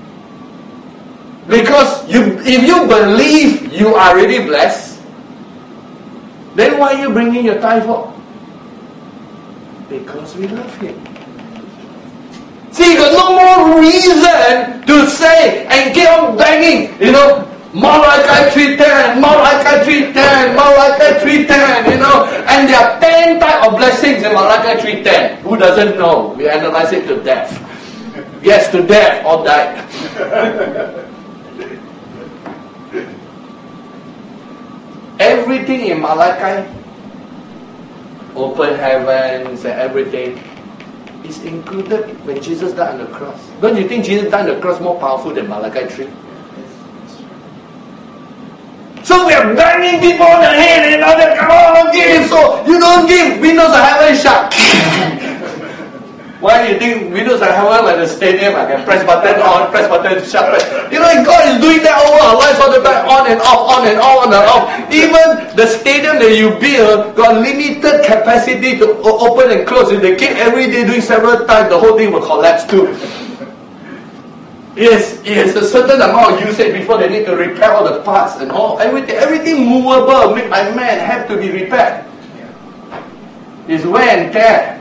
Speaker 1: Because you, if you believe you are already blessed, then why are you bringing your tithe for? Because we love Him. See, you got no more reason to say and keep on begging, you know, Malachi three ten, Malachi three ten, Malachi three ten, you know, and there are ten types of blessings in Malachi three ten. Who doesn't know? We analyze it to death. Yes, to death or died. Everything in Malachi, open heavens and everything, is included when Jesus died on the cross. Don't you think Jesus died on the cross more powerful than Malachi three? So we are banging people on the head and other, come on, give. So you don't give, windows of heaven shut. Why do you think windows of heaven like the stadium? I can press button on, press button shut. You know, God is doing that over our lives all the time, on and off, on and off, on and off. Even the stadium that you build got limited capacity to open and close. If they keep every day doing several times, the whole thing will collapse too. Yes, it has a certain amount of usage before they need to repair all the parts and all everything. Everything movable made by man have to be repaired. It's wear and tear.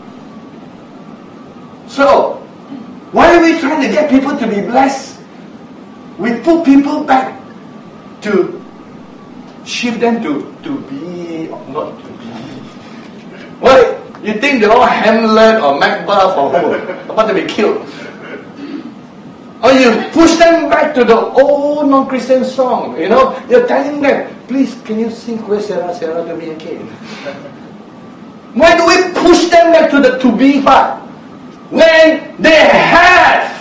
Speaker 1: So, why are we trying to get people to be blessed? We put people back to shift them to, to be or not to be. What? You think they're all Hamlet or Macbeth or who? About to be killed. Or you push them back to the old non-Christian song, you know. You're telling them, please, can you sing Que Sera Sera to me again? Why do we push them back to the to be part? When they have.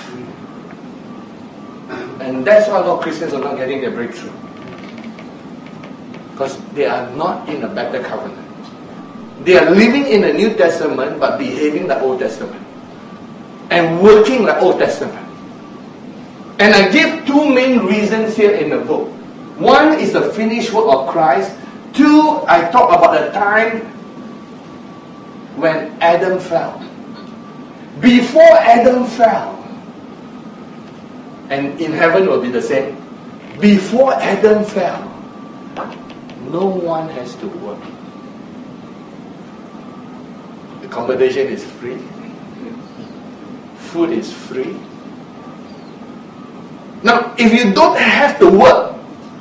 Speaker 1: And that's why a lot of Christians are not getting their breakthrough. Because they are not in a better covenant. They are living in the New Testament but behaving like Old Testament. And working like Old Testament. And I give two main reasons here in the book. One is the finished work of Christ. Two, I talk about the time when Adam fell. Before Adam fell, and in heaven will be the same. Before Adam fell, no one has to work. Accommodation is free. Food is free. Now, if you don't have to work,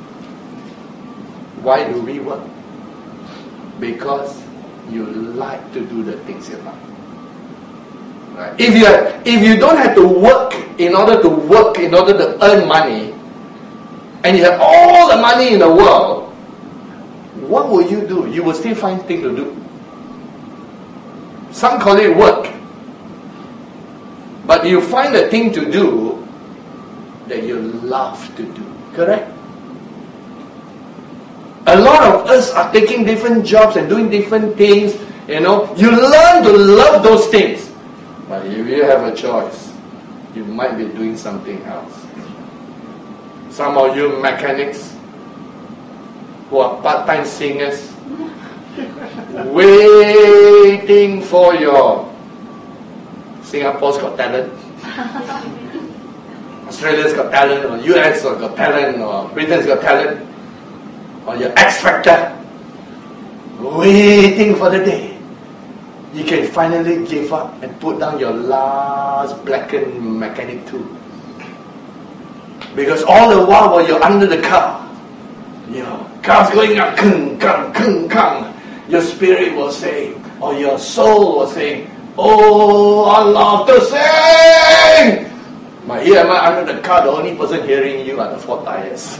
Speaker 1: why do we work? Because you like to do the things you like. Right? If you if you don't have to work in order to work in order to earn money, and you have all the money in the world, what will you do? You will still find things to do. Some call it work, but you find a thing to do that you love to do. Correct? A lot of us are taking different jobs and doing different things. You know, you learn to love those things. But if you have a choice, you might be doing something else. Some of you mechanics who are part-time singers, waiting for your Singapore's Got Talent. Australia's Got Talent, or U S Got Talent, or Britain's Got Talent, or your X Factor, waiting for the day you can finally give up and put down your last blackened mechanic tool. Because all the while while you're under the car, your car's going up, kung, kung, kung, kung, your spirit will say, or your soul will say, oh, I love to sing! But here am I under the car, the only person hearing you are the four tires.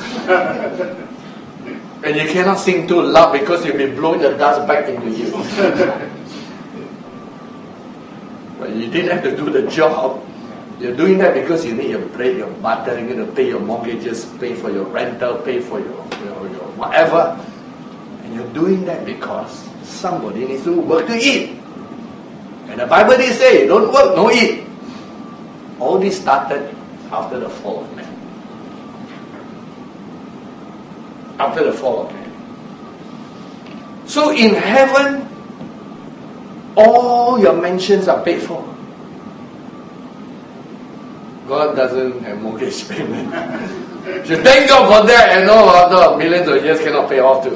Speaker 1: And you cannot sing too loud because you'll be blowing the dust back into you. But you didn't have to do the job. You're doing that because you need your bread, your butter, you're going to pay your mortgages, pay for your rental, pay for your, your, your whatever. And you're doing that because somebody needs to work to eat. And the Bible did say, don't work, no eat. All this started after the fall of man. After the fall of man. So in heaven, all your mansions are paid for. God doesn't have mortgage payment. You thank God for that, and all after millions of years cannot pay off too.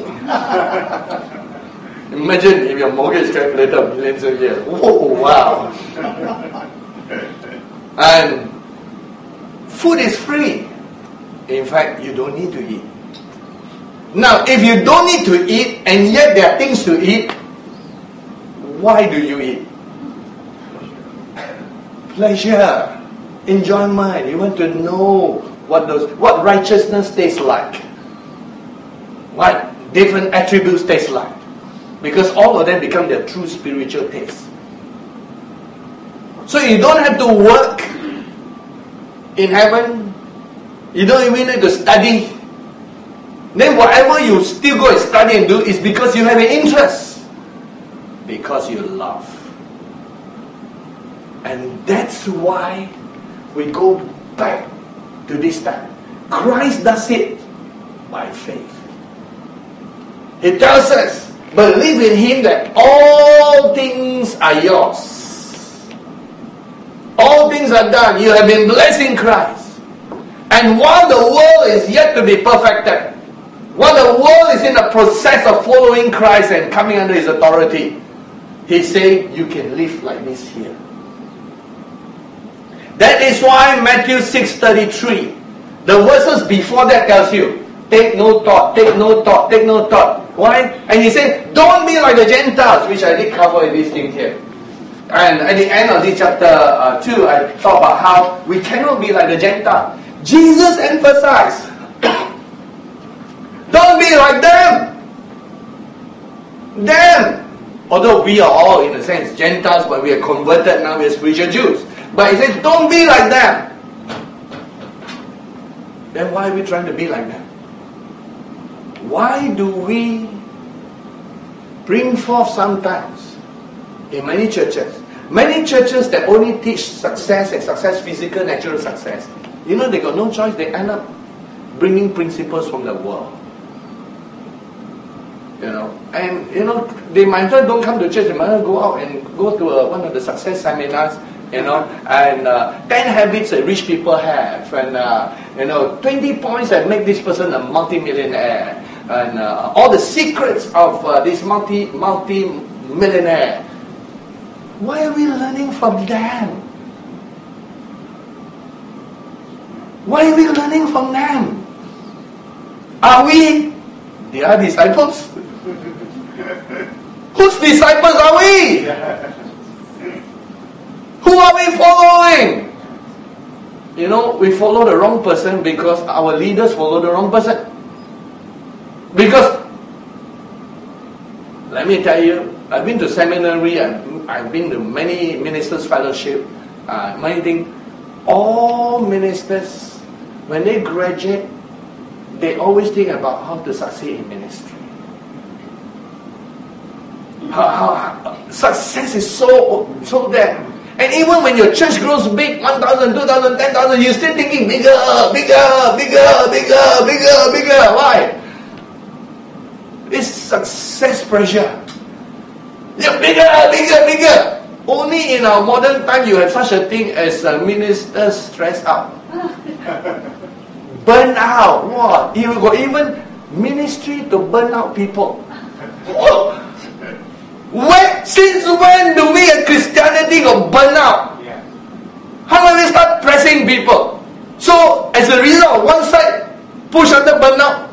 Speaker 1: Imagine if your mortgage calculator millions of years. Whoa, wow. And food is free. In fact, you don't need to eat. Now, if you don't need to eat, and yet there are things to eat, why do you eat? Pleasure. Enjoyment. You want to know what those what righteousness tastes like, what different attributes taste like, because all of them become their true spiritual taste. So you don't have to work in heaven. You don't even need to study. Then whatever you still go and study and do is because you have an interest, because you love. And that's why we go back to this time. Christ does it by faith. He tells us, believe in Him that all things are yours. All things are done. You have been blessed in Christ. And while the world is yet to be perfected, while the world is in the process of following Christ and coming under His authority, He's saying, you can live like this here. That is why Matthew six thirty-three, the verses before that tells you, take no thought, take no thought, take no thought. Why? And He said, don't be like the Gentiles, which I did cover in this thing here. And at the end of this chapter uh, two, I talk about how we cannot be like the Gentiles. Jesus emphasized, don't be like them. Them. Although we are all, in a sense, Gentiles, but we are converted now, we are spiritual Jews. But He says, don't be like them. Then why are we trying to be like them? Why do we bring forth sometimes in many churches, many churches that only teach success and success, physical, natural success, you know, they got no choice. They end up bringing principles from the world. You know, and you know, they might as well don't come to church. They might as well go out and go to a, one of the success seminars. You know, and uh, ten habits that rich people have, and uh, you know, twenty points that make this person a multi-millionaire, and uh, all the secrets of uh, this multi multi millionaire. Why are we learning from them? Why are we learning from them? Are we their disciples? Whose disciples are we? Who are we following? You know, we follow the wrong person because our leaders follow the wrong person. Because, let me tell you, I've been to seminary, I've, I've been to many ministers' fellowship, uh, many things. All ministers, when they graduate, they always think about how to succeed in ministry. How, how, how success is so, so there. And even when your church grows big, one thousand, two thousand, ten thousand, you're still thinking bigger, bigger, bigger, bigger, bigger, bigger. Why? It's success pressure. Yeah, bigger, bigger, bigger. Only in our modern time you have such a thing as a minister stressed out. Burn out. What? You got even ministry to burn out people. What? When, since when do we at Christianity go burn out? Yeah. How do we start pressing people? So, as a result, one side push under burnout.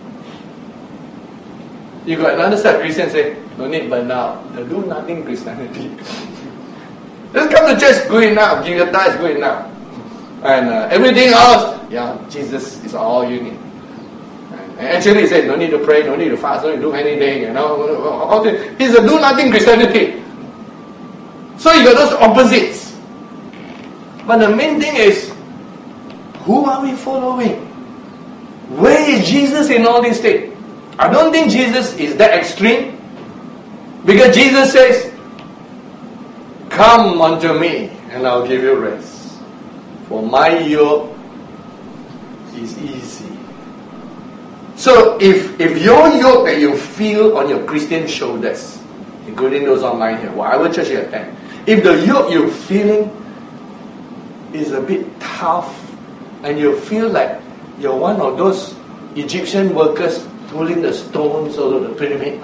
Speaker 1: You got another side of Christians say, no need burnout. They do nothing Christianity. Just come to church, good enough. Give your tithes, good enough. And uh, everything else, yeah, Jesus is all you need. And actually, he said, no need to pray, no need to fast, no need to do anything, you know. All the, it's a do nothing Christianity. So you got those opposites. But the main thing is, who are we following? Where is Jesus in all these things? I don't think Jesus is that extreme. Because Jesus says, come unto me and I'll give you rest. For my yoke is easy. So if, if your yoke that you feel on your Christian shoulders, including those online here, whatever church you attend, if the yoke you're feeling is a bit tough and you feel like you're one of those Egyptian workers pulling the stones out of the pyramid,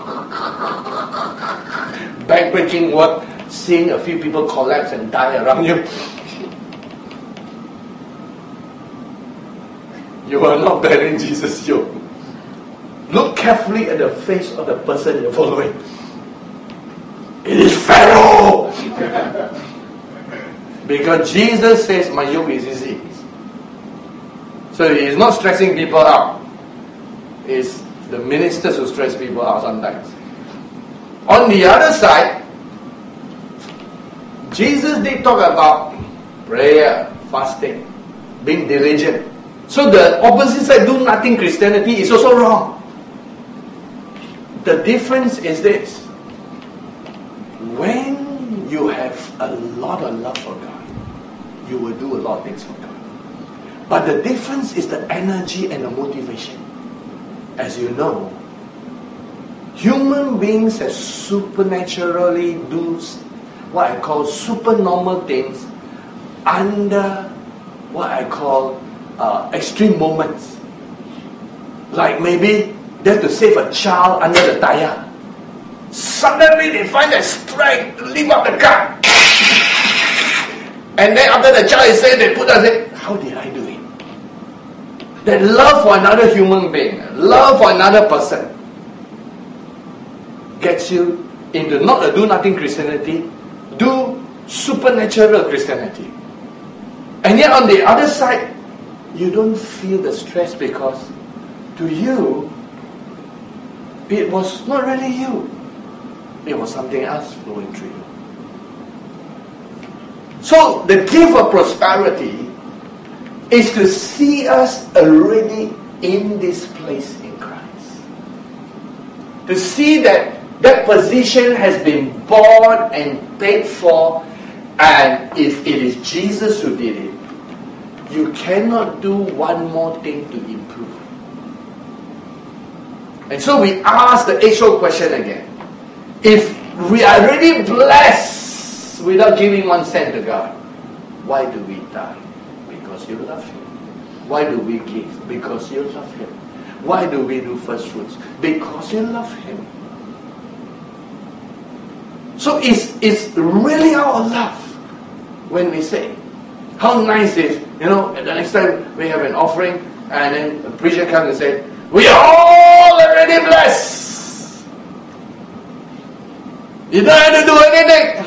Speaker 1: backbreaking work, seeing a few people collapse and die around you, you are not bearing Jesus' yoke. Look carefully at the face of the person you're following. It is Pharaoh! Because Jesus says, my yoke is easy. So he's not stressing people out. It's the ministers who stress people out sometimes. On the other side, Jesus did talk about prayer, fasting, being diligent. So the opposite side, do nothing Christianity, is also wrong. The difference is this. When you have a lot of love for God, you will do a lot of things for God. But the difference is the energy and the motivation. As you know, human beings have supernaturally do what I call supernormal things under what I call uh, extreme moments. Like maybe they have to save a child under the tire. Suddenly they find the strength to lift up the car. And then after the child is saved, they put us in. How did I do it? That love for another human being, love for another person, gets you into not a do-nothing Christianity, do supernatural Christianity. And yet on the other side, you don't feel the stress because to you, it was not really you. It was something else flowing through you. So the gift of prosperity is to see us already in this place in Christ. To see that that position has been bought and paid for, and if it is Jesus who did it, you cannot do one more thing to improve. And so we ask the age-old question again. If we are really blessed without giving one cent to God, why do we die? Because you love Him. Why do we give? Because you love Him. Why do we do first fruits? Because you love Him. So it's, it's really our love when we say, how nice if, you know, the next time we have an offering and then the preacher comes and says, we are all already blessed. You don't have to do anything.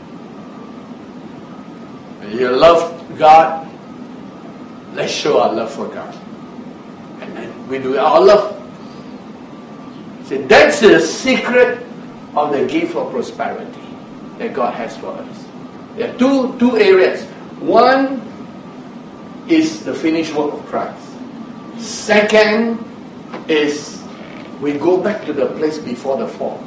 Speaker 1: You love God. Let's show our love for God. And then we do our love. See, that's the secret of the gift of prosperity that God has for us. There are two, two areas. One is the finished work of Christ. Second is we go back to the place before the fall.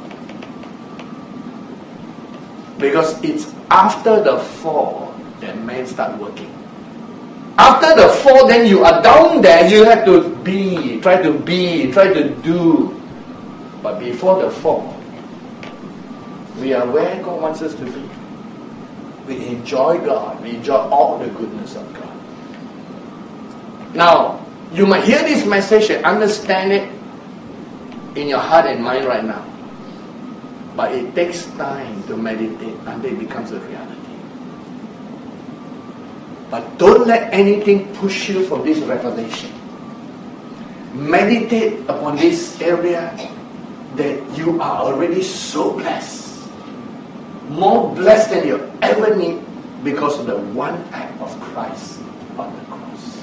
Speaker 1: Because it's after the fall that men start working. After the fall, then you are down there, you have to be, try to be, try to do. But before the fall, we are where God wants us to be. We enjoy God. We enjoy all the goodness of God. Now, you might hear this message and understand it in your heart and mind right now. But it takes time to meditate until it becomes a reality. But don't let anything push you from this revelation. Meditate upon this area that you are already so blessed. More blessed than you ever need because of the one act of Christ on the cross.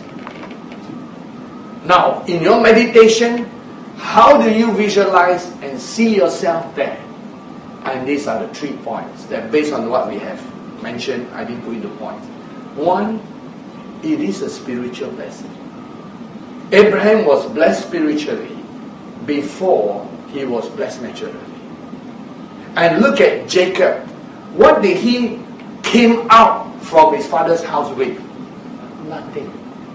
Speaker 1: Now, in your meditation, how do you visualize and see yourself there? And these are the three points that based on what we have mentioned, I didn't put in the points. One, it is a spiritual blessing. Abraham was blessed spiritually before he was blessed naturally. And look at Jacob. What did he came out from his father's house with? Nothing.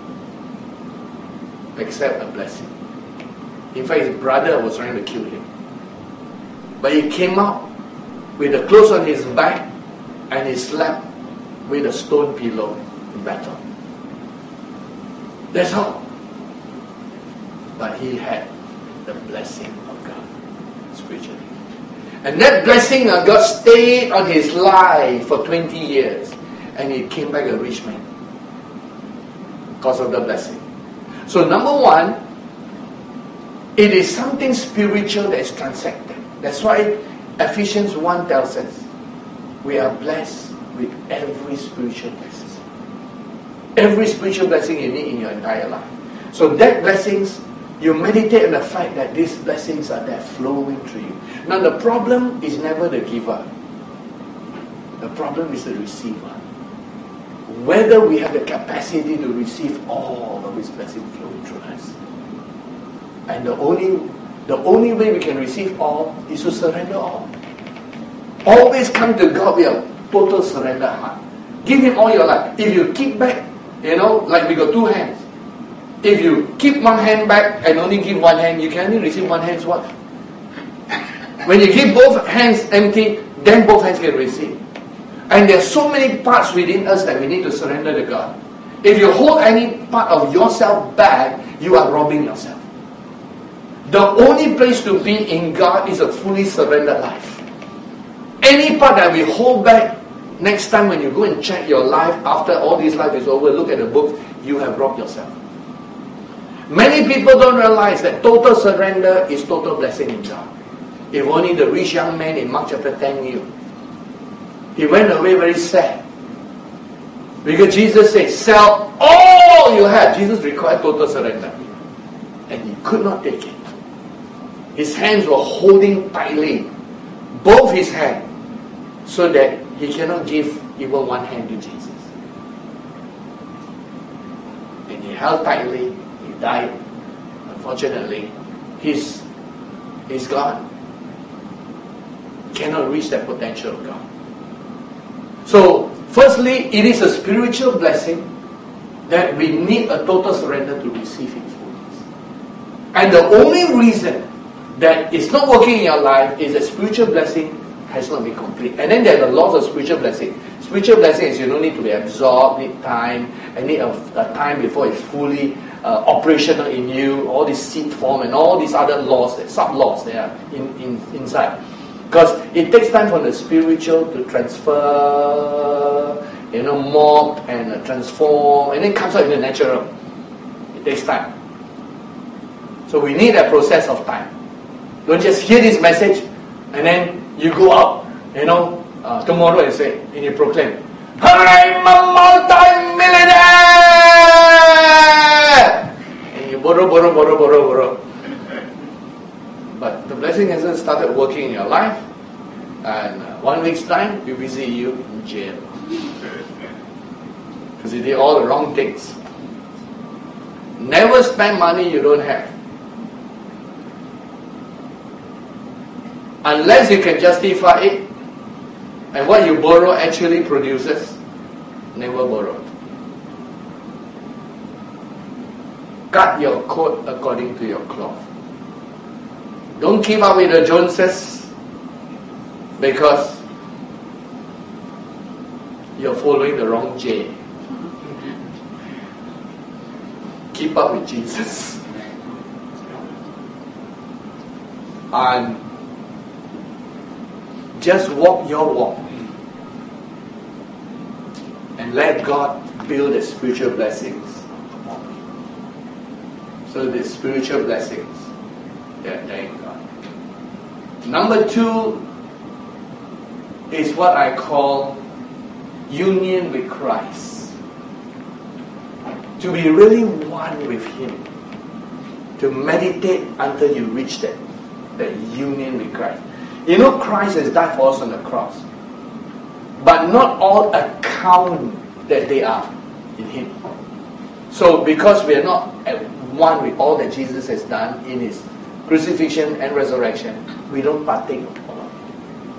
Speaker 1: Except a blessing. In fact, his brother was trying to kill him. But he came out with the clothes on his back and he slept with a stone pillow in battle. That's all. But he had the blessing of God spiritually. And that blessing of God stayed on his life for twenty years. And he came back a rich man. Because of the blessing. So number one, it is something spiritual that is transacted. That's why Ephesians one tells us, we are blessed with every spiritual blessing. Every spiritual blessing you need in your entire life. So that blessings, you meditate on the fact that these blessings are there flowing through you. Now the problem is never the giver. The problem is the receiver. Whether we have the capacity to receive all of His blessings flowing through us. And the only, the only way we can receive all is to surrender all. Always come to God with a total surrender heart. Give Him all your life. If you keep back, you know, like we got two hands. If you keep one hand back and only give one hand, you can only receive one hand's what? When you give both hands empty, then both hands can receive. And there are so many parts within us that we need to surrender to God. If you hold any part of yourself back, you are robbing yourself. The only place to be in God is a fully surrendered life. Any part that we hold back, next time when you go and check your life, after all this life is over, look at the book, you have robbed yourself. Many people don't realize that total surrender is total blessing in God. If only the rich young man in Mark chapter ten knew. He went away very sad. Because Jesus said, sell all you have. Jesus required total surrender. And he could not take it. His hands were holding tightly, both his hands, so that he cannot give even one hand to Jesus. And he held tightly, he died. Unfortunately, he's, he's gone. Cannot reach that potential of God. So, firstly, it is a spiritual blessing that we need a total surrender to receive His fullness. And the only reason that it's not working in your life is that spiritual blessing has not been complete. And then there are the laws of spiritual blessing. Spiritual blessing is you don't need to be absorbed, need time, and need a, a time before it's fully uh, operational in you. All this seed form and all these other laws, sub-laws they are in, in, inside. Because it takes time for the spiritual to transfer, you know, morph and uh, transform, and then comes out in the natural. It takes time. So we need a process of time. Don't just hear this message and then you go out, you know, uh, tomorrow and say, and you proclaim, I'm a multi-millionaire! And you borrow, borrow, borrow, borrow, borrow. But the blessing hasn't started working in your life, and uh, one week's time, we visit you in jail. Because you did all the wrong things. Never spend money you don't have. Unless you can justify it, and what you borrow actually produces, never borrow. Cut your coat according to your cloth. Don't keep up with the Joneses because you're following the wrong J. Keep up with Jesus. And just walk your walk. And let God build the spiritual blessings upon you. So the spiritual blessings, they're there in God. Number two is what I call union with Christ. To be really one with Him. To meditate until you reach that, that union with Christ. You know, Christ has died for us on the cross. But not all account that they are. in Him. So because we are not at one with all that Jesus has done in His crucifixion and resurrection, we don't partake of all of it.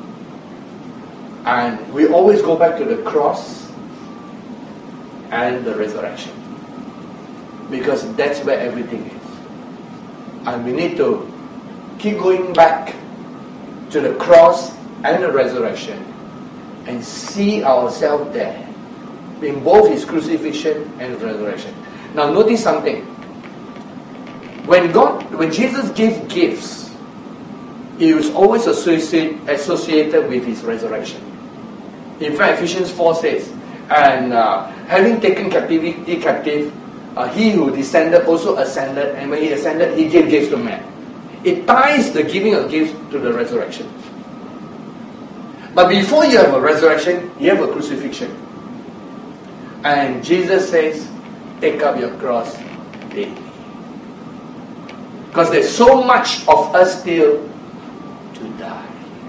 Speaker 1: And we always go back to the cross and the resurrection, because that's where everything is. And we need to keep going back to the cross and the resurrection and see ourselves there in both His crucifixion and His resurrection. Now notice something. When God, when Jesus gave gifts, He was always associate, associated with His resurrection. In fact, Ephesians four says, and uh, having taken captivity captive, uh, He who descended also ascended, and when He ascended, He gave gifts to men. It ties the giving of gifts to the resurrection. But before you have a resurrection, you have a crucifixion. And Jesus says, take up your cross daily. Because there's so much of us still to die.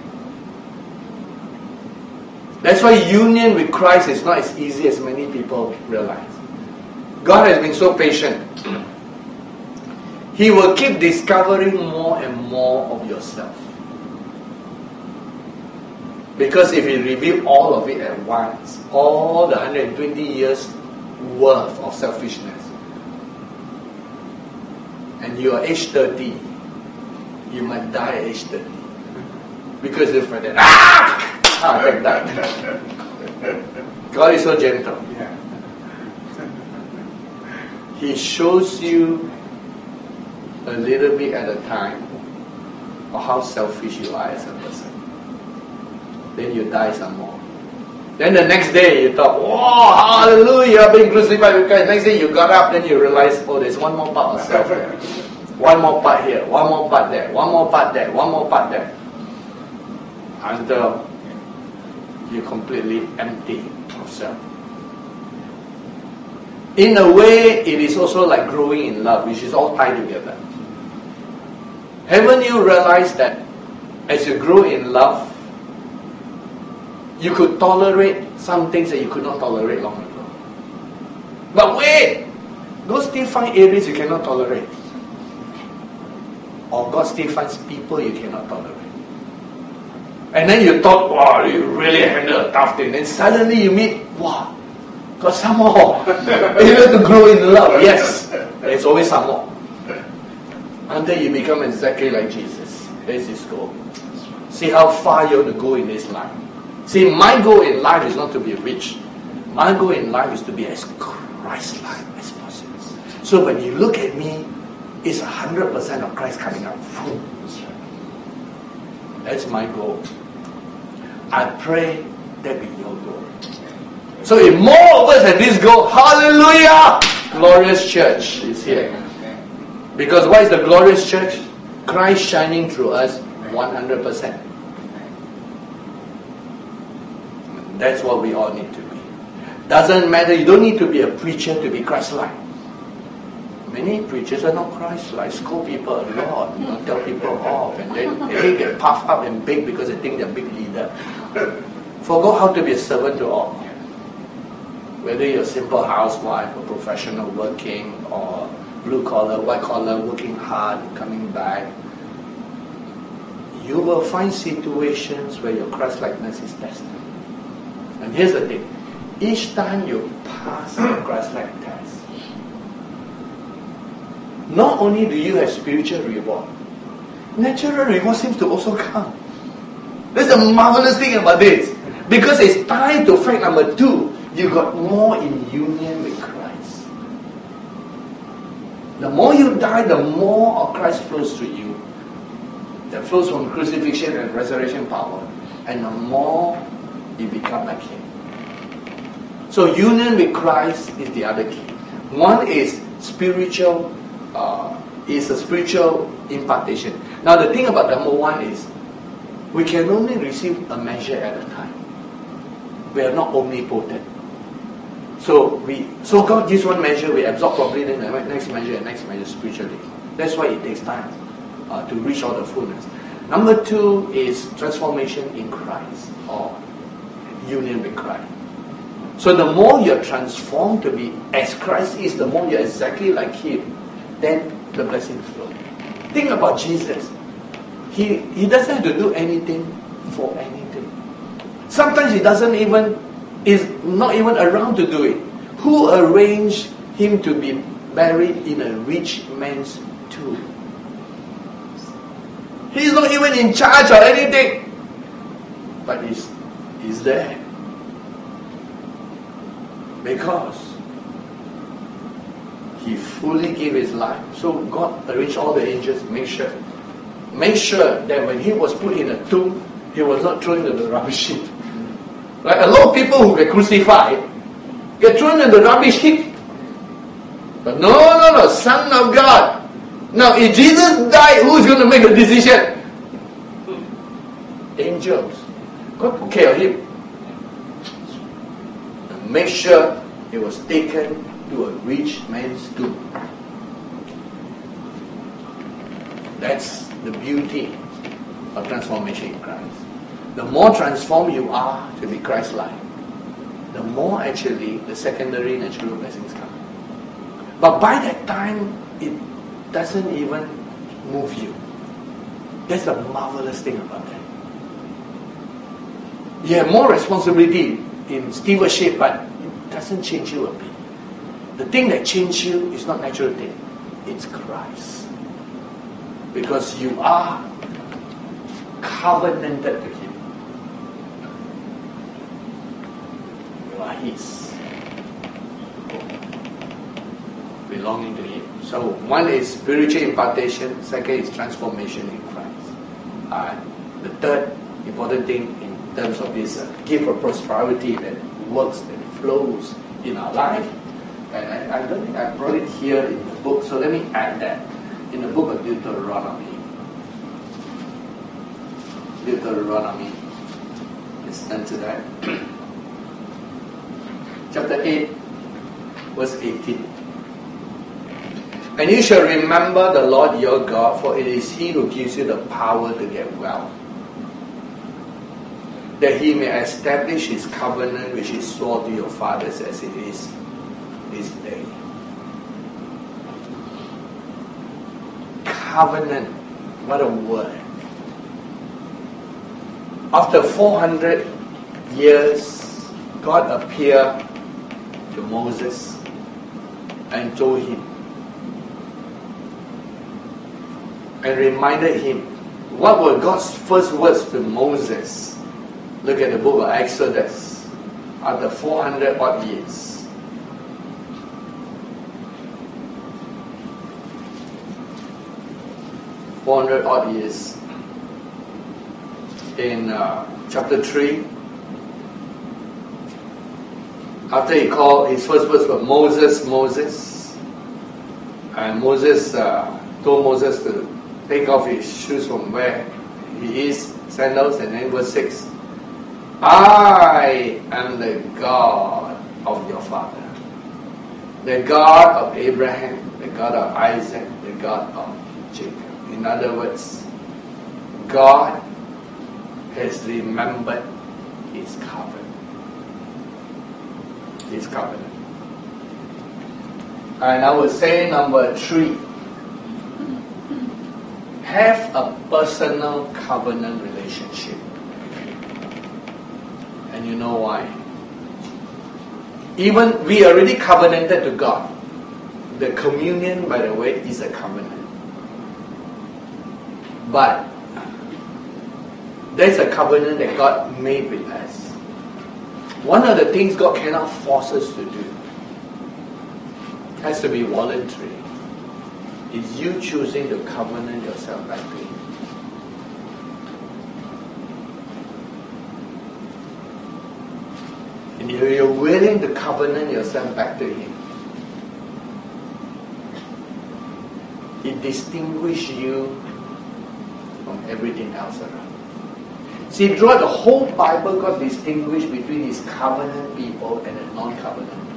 Speaker 1: That's why union with Christ is not as easy as many people realize. God has been so patient. He will keep discovering more and more of yourself. Because if He revealed all of it at once, all the one hundred twenty years worth of selfishness, and you are age thirty, you might die at age thirty. Because you're afraid that, ah! Ah, like that. God is so gentle.
Speaker 2: Yeah.
Speaker 1: He shows you a little bit at a time of how selfish you are as a person. Then you die some more. Then the next day you thought, oh, hallelujah, I've been crucified with Christ. Next day you got up, then you realize, oh, there's one more part of self here. One more part here, one more part there, one more part there, one more part there. Until you're completely empty of self. In a way, it is also like growing in love, which is all tied together. Haven't you realized that as you grow in love, you could tolerate some things that you could not tolerate long ago? But wait! God still find areas you cannot tolerate. Or God still finds people you cannot tolerate. And then you thought, wow, you really handled a tough thing. Then suddenly you meet, wow, got some more. You have to grow in love. Yes, there's always some more. Until you become exactly like Jesus. There's His goal. See how far you have to go in this life. See, my goal in life is not to be rich. My goal in life is to be as Christ-like as possible. So when you look at me, it's one hundred percent of Christ coming out. That's my goal. I pray that be your goal. So if more of us have this goal, hallelujah! Glorious church is here. Because what is the glorious church? Christ shining through us one hundred percent. That's what we all need to be. Doesn't matter, you don't need to be a preacher to be Christ-like. Many preachers are not Christ-like, scold people a lot, you know, tell people off, and then they get puffed up and big because they think they're a big leader. Forgot how to be a servant to all. Whether you're a simple housewife, or professional working, or blue collar, white collar, working hard, coming back, you will find situations where your Christ-likeness is tested. And here's the thing, each time you pass the Christ-like test, not only do you have spiritual reward, natural reward seems to also come. That's the marvelous thing about this. Because it's tied to fact number two, you got more in union with Christ. The more you die, the more of Christ flows to you. That flows from crucifixion and resurrection power. And the more you become like Him. So union with Christ is the other key. One is spiritual, uh, is a spiritual impartation. Now the thing about number one is, we can only receive a measure at a time. We are not omnipotent. So we, so God gives one measure, we absorb properly, then the next measure and next measure spiritually. That's why it takes time uh, to reach all the fullness. Number two is transformation in Christ, or union with Christ. So the more you're transformed to be as Christ is, the more you're exactly like Him, then the blessings flow. Think about Jesus. He, he doesn't have to do anything for anything. Sometimes He doesn't even, is not even around to do it. Who arranged Him to be buried in a rich man's tomb? He's not even in charge of anything. But He's, he's there. Because He fully gave His life. So God arranged all the angels, make sure. Make sure that when He was put in a tomb, He was not thrown into the rubbish heap. Like a lot of people who get crucified, get thrown in the rubbish heap. But no, no, no, Son of God. Now if Jesus died, who's going to make the decision? Angels. God took care of Him. And make sure He was taken to a rich man's tomb. That's the beauty of transformation in Christ. The more transformed you are to be Christ-like, the more actually the secondary natural blessings come. But by that time, it doesn't even move you. That's the marvelous thing about that. You have more responsibility in stewardship, but it doesn't change you a bit. The thing that changes you is not natural thing. It's Christ. Because you are covenanted to Him. You are His. Belonging to Him. So one is spiritual impartation, second is transformation in Christ. Uh, the third important thing in terms of this uh, gift of prosperity that works and flows in our life. And I, I don't think I brought it here in the book, so let me add that. In the book of Deuteronomy. Deuteronomy. Let's turn to that. Chapter eight, verse eighteen. And you shall remember the Lord your God, for it is He who gives you the power to get wealth, that He may establish His covenant which He swore to your fathers as it is this day. Covenant, what a word. After four hundred years, God appeared to Moses and told him and reminded him. What were God's first words to Moses? Look at the book of Exodus. After four hundred odd years, four hundred odd years, in uh, chapter three, after He called, His first words were Moses, Moses, and Moses uh, told Moses to take off his shoes from where he is, sandals, and then verse six, I am the God of your father, the God of Abraham, the God of Isaac, the God of Jacob. In other words, God has remembered His covenant. His covenant. And I would say number three, have a personal covenant relationship. And you know why? Even we are already covenanted to God. The communion, by the way, is a covenant. But there's a covenant that God made with us. One of the things God cannot force us to do, it has to be voluntary. It's you choosing to covenant yourself back to Him. And if you're willing to covenant yourself back to Him, it distinguishes you from everything else around. See, throughout the whole Bible, God distinguished between His covenant people and the non-covenant people.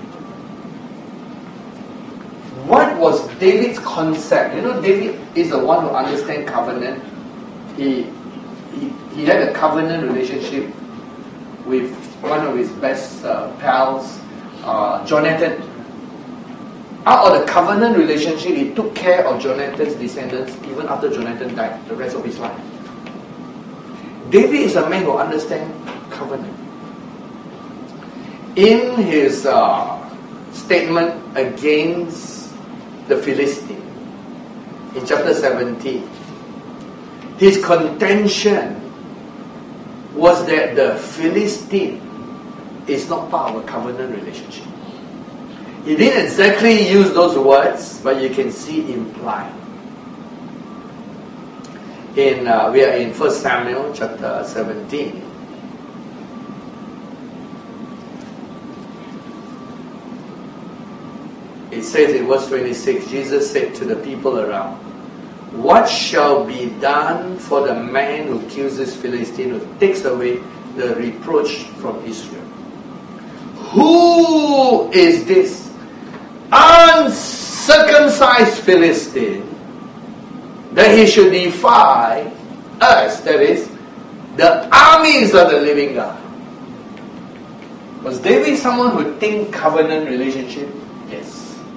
Speaker 1: What was David's concept? You know, David is the one who understands covenant. He, he, he had a covenant relationship with one of his best uh, pals, uh, Jonathan. Out of the covenant relationship, he took care of Jonathan's descendants even after Jonathan died, the rest of his life. David is a man who understands covenant. In his uh, statement against the Philistine, in chapter seventeen, his contention was that the Philistine is not part of a covenant relationship. He didn't exactly use those words, but you can see implied. In uh, we are in First Samuel chapter seventeen. It says in verse twenty-six, Jesus said to the people around, "What shall be done for the man who kills this Philistine, who takes away the reproach from Israel? Who is this uncircumcised Philistine that he should defy us," that is, the armies of the living God? Was David someone who think covenant relationship? Yes.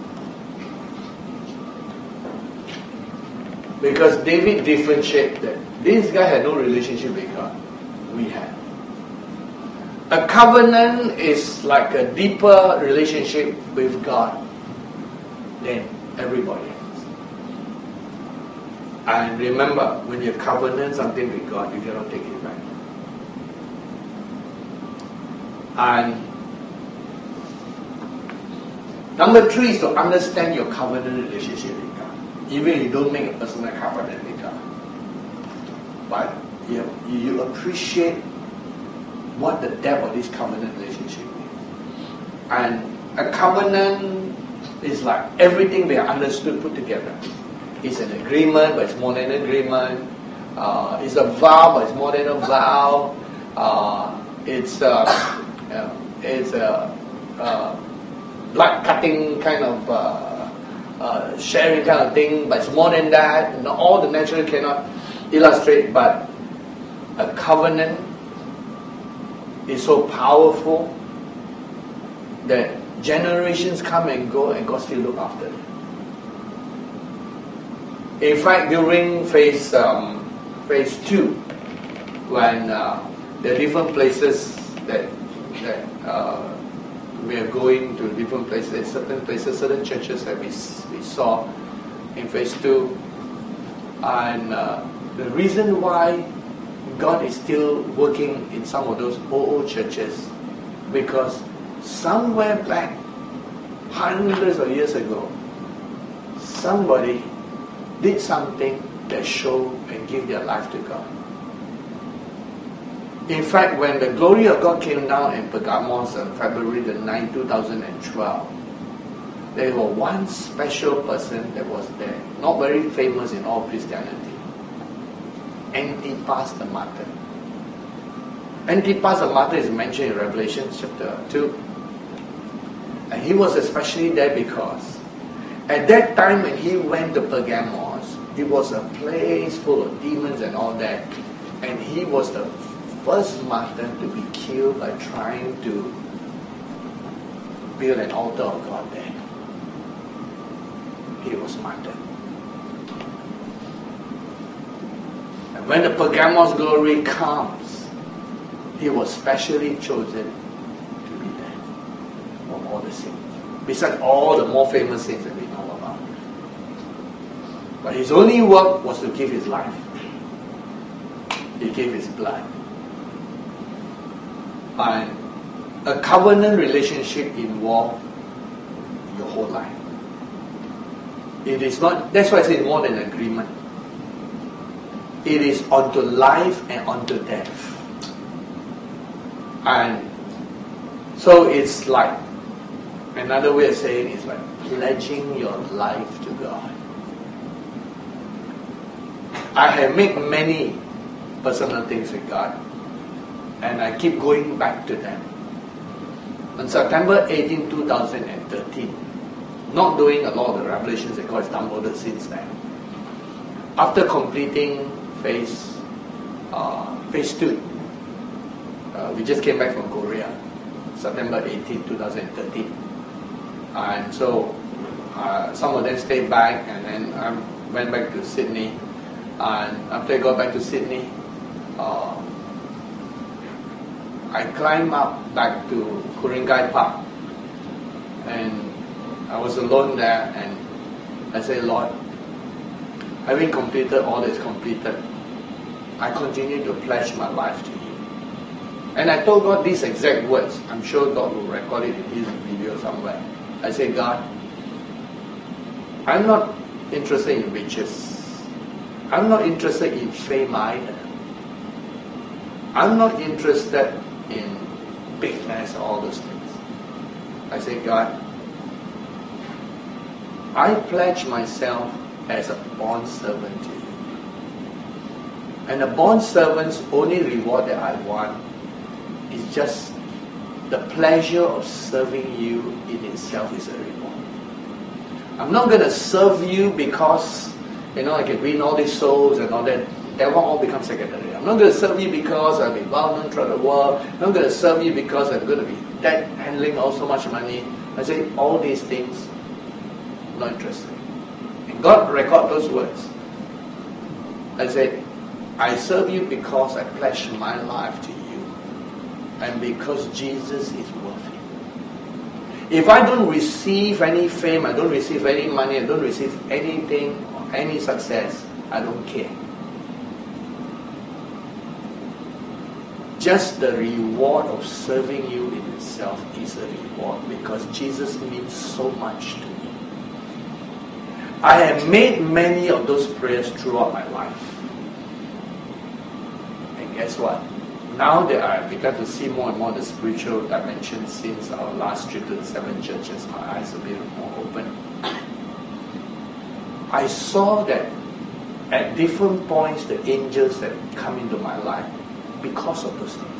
Speaker 1: Because David differentiated that this guy had no relationship with God. We had. A covenant is like a deeper relationship with God than everybody else. And remember, when you covenant something with God, you cannot take it back. And number three is to understand your covenant relationship with God. Even if you don't make a personal covenant with God. But you, you appreciate what the depth of this covenant relationship is. And a covenant is like everything we are understood put together. It's an agreement, but it's more than an agreement. Uh, it's a vow, but it's more than a vow. Uh, it's uh, uh, it's a uh, blood cutting kind of uh, uh, sharing kind of thing, but it's more than that. And all the natural cannot illustrate, but a covenant is so powerful that generations come and go and God still look after them. In fact, during phase um, phase two, when uh, there are different places that that uh, we are going to different places, certain places, certain churches that we we saw in phase two, and uh, the reason why God is still working in some of those old, old churches, because somewhere back, hundreds of years ago, somebody did something that showed and gave their life to God. In fact, when the glory of God came down in Pergamos on February the ninth, two thousand twelve, there was one special person that was there, not very famous in all Christianity. Antipas the martyr. Antipas the martyr is mentioned in Revelation chapter two. And he was especially there because at that time when he went to Pergamos, it was a place full of demons and all that. And he was the first martyr to be killed by trying to build an altar of God there. He was martyred. And when the Pergamos glory comes, he was specially chosen to be there from all the saints. Besides all the more famous saints that we know about. But his only work was to give his life. He gave his blood. And a covenant relationship involves your whole life. It is not, that's why I say more than agreement. It is unto life and unto death. And so it's like, another way of saying it's like pledging your life to God. I have made many personal things with God, and I keep going back to them. On September eighteenth, two thousand thirteen, not doing a lot of the revelations that God has downloaded since then, after completing phase uh, phase two, uh, we just came back from Korea, September eighteenth, twenty thirteen. And so uh, some of them stayed back, and then I went back to Sydney. And after I got back to Sydney, uh, I climbed up back to Ku-ring-gai Park. And I was alone there, and I said, Lord, having completed all that's completed, I continue to pledge my life to you. And I told God these exact words. I'm sure God will record it in his video somewhere. I said, God, I'm not interested in riches. I'm not interested in fame either. I'm not interested in bigness, all those things. I said, God, I pledge myself as a bond servant to you. And the bond servant's only reward that I want is just the pleasure of serving you in itself is a reward. I'm not going to serve you because, you know, I can win all these souls and all that. That one all becomes secondary. I'm not going to serve you because I'll be well known throughout the world. I'm not going to serve you because I'm going to be that handling all so much money. I say all these things, not interested. And God record those words. I said, I serve you because I pledge my life to you. And because Jesus is worth it. If I don't receive any fame, I don't receive any money, I don't receive anything, or any success, I don't care. Just the reward of serving you in itself is a reward because Jesus means so much to me. I have made many of those prayers throughout my life. And guess what? Now that I begun to see more and more the spiritual dimension since our last trip to the seven churches, my eyes are a bit more open. I saw that at different points the angels that come into my life because of those things.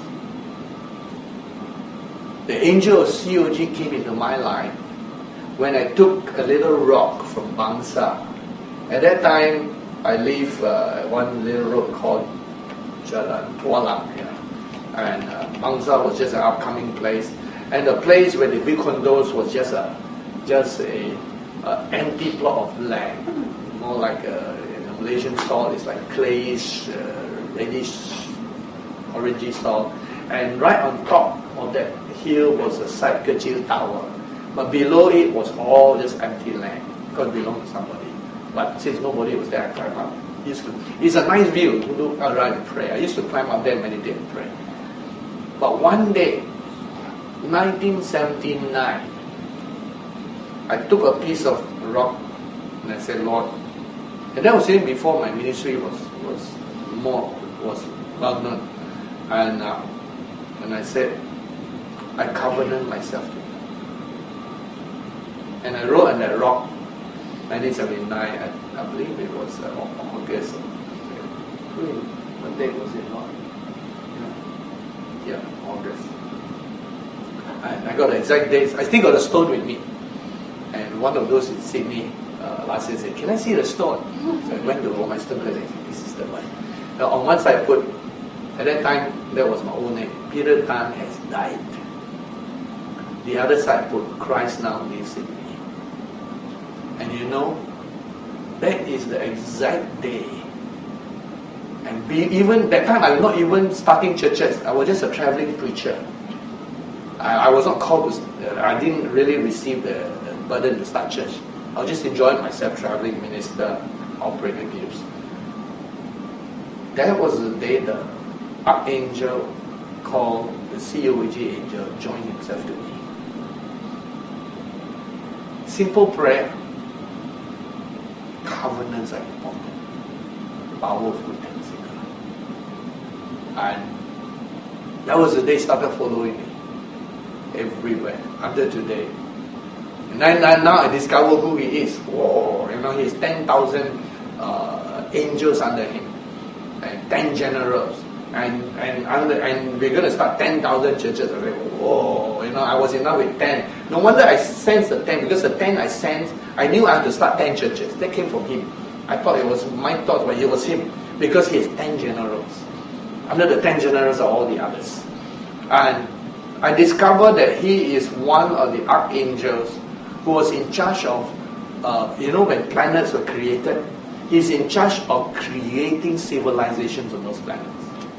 Speaker 1: The angel of C O G came into my life when I took a little rock from Bangsa. At that time, I live uh, one little road called Jalan Tualang. Yeah. And uh, Bangsa was just an upcoming place, and the place where the big condos was just a just a, a empty plot of land, more like a, in a Malaysian soil. It's like clayish, uh, reddish, orangey soil, and right on top of that hill was a side kecil tower, but below it was all just empty land because it belonged to somebody. But since nobody was there, I climbed up. Used to, it's a nice view to look around and pray. I used to climb up there, meditate and pray. But one day, nineteen seventy-nine, I took a piece of rock and I said, Lord, and that was even before my ministry was was more was well known, and uh, and I said, I covenant myself to you. And I wrote on that rock, nineteen seventy-nine, I, I believe it was uh, August. What date was it, Lord? Yeah, August. And I got the exact dates. I still got the stone with me. And one of those in Sydney uh, last year said, can I see the stone? So I went to my stone and I said, this is the one. Now on one side I put, at that time, that was my own name, Peter Tan has died. The other side I put, Christ now lives in me. And you know, that is the exact day. And be, even that time, I was not even starting churches. I was just a traveling preacher. I, I was not called to. Uh, I didn't really receive the, the burden to start church. I was just enjoying myself, traveling, minister, operating gifts. That was the day the archangel called the C O G angel joined himself to me. Simple prayer. Covenants are important. Powerful things. And that was the day he started following me everywhere until today. And then, now I discover who he is. Whoa, you know, he has ten thousand uh, angels under him and ten generals. And and under, and we're going to start ten thousand churches. I was like, whoa, you know, I was in love with ten. No wonder I sensed the ten, because the ten I sensed, I knew I had to start ten churches. That came from him. I thought it was my thoughts, but it was him, because he has ten generals. Under the ten generals are all the others. And I discovered that he is one of the archangels who was in charge of, uh, you know, when planets were created, he's in charge of creating civilizations on those planets.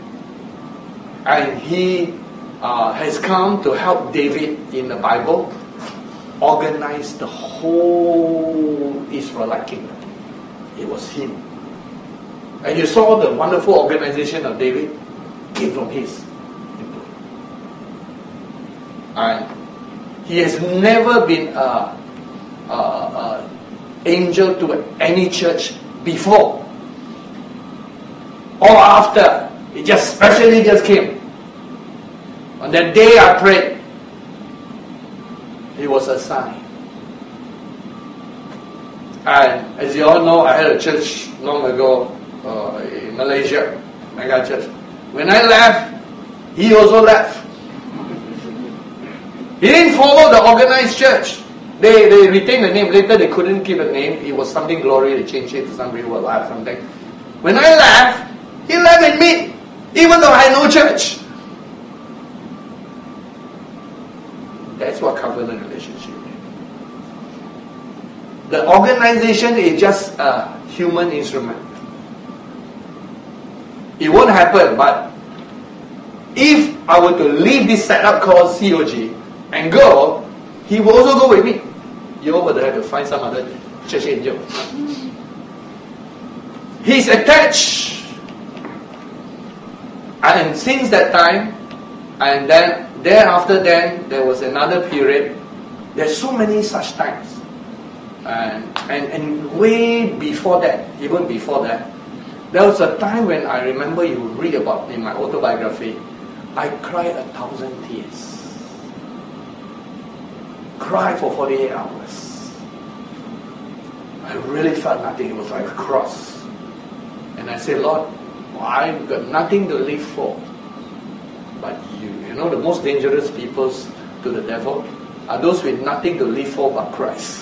Speaker 1: And he uh, has come to help David in the Bible organize the whole Israelite kingdom. It was him. And you saw the wonderful organization of David came from his input. And he has never been an angel to any church before or after. It just specially just came. On that day I prayed, it was a sign. And as you all know, I had a church long ago uh, in Malaysia, mega church. When I left, he also left. He didn't follow the organized church. They they retained the name. Later they couldn't keep the name. It was something glory. They changed it to some real life something. When I left, he left with me, even though I had no church. That's what covenant relationship is. The organization is just a human instrument. It won't happen, but if I were to leave this setup called C O G and go, he will also go with me. You would have to find some other church angel. He's attached. And since that time, and then thereafter then, there was another period. There's so many such times. And, and, and way before that, even before that, there was a time when I remember you read about in my autobiography, I cried a thousand tears. Cried for forty-eight hours. I really felt nothing. It was like a cross. And I said, Lord, I've got nothing to live for but you. You know, the most dangerous people to the devil are those with nothing to live for but Christ.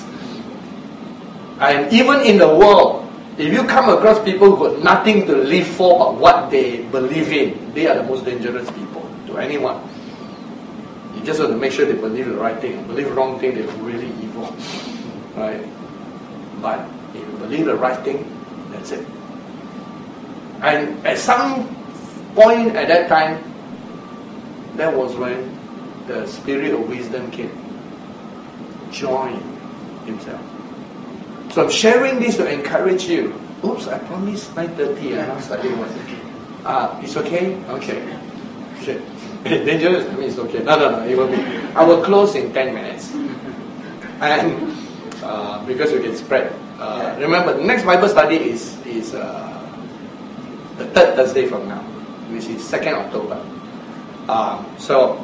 Speaker 1: And even in the world, if you come across people who have nothing to live for but what they believe in, they are the most dangerous people to anyone. You just have to make sure they believe the right thing. Believe the wrong thing, they're really evil. Right? But if you believe the right thing, that's it. And at some point at that time, that was when the spirit of wisdom came. Join himself. So I'm sharing this to encourage you. Oops, I promised nine thirty. I'm not studying one. Ah, it's okay? Okay. Okay. Dangerous? I mean, it's okay. No, no, no. It will be. I will close in ten minutes. And uh, because we can spread. Uh, remember, the next Bible study is, is uh, the third Thursday from now, which is second October. Um, so,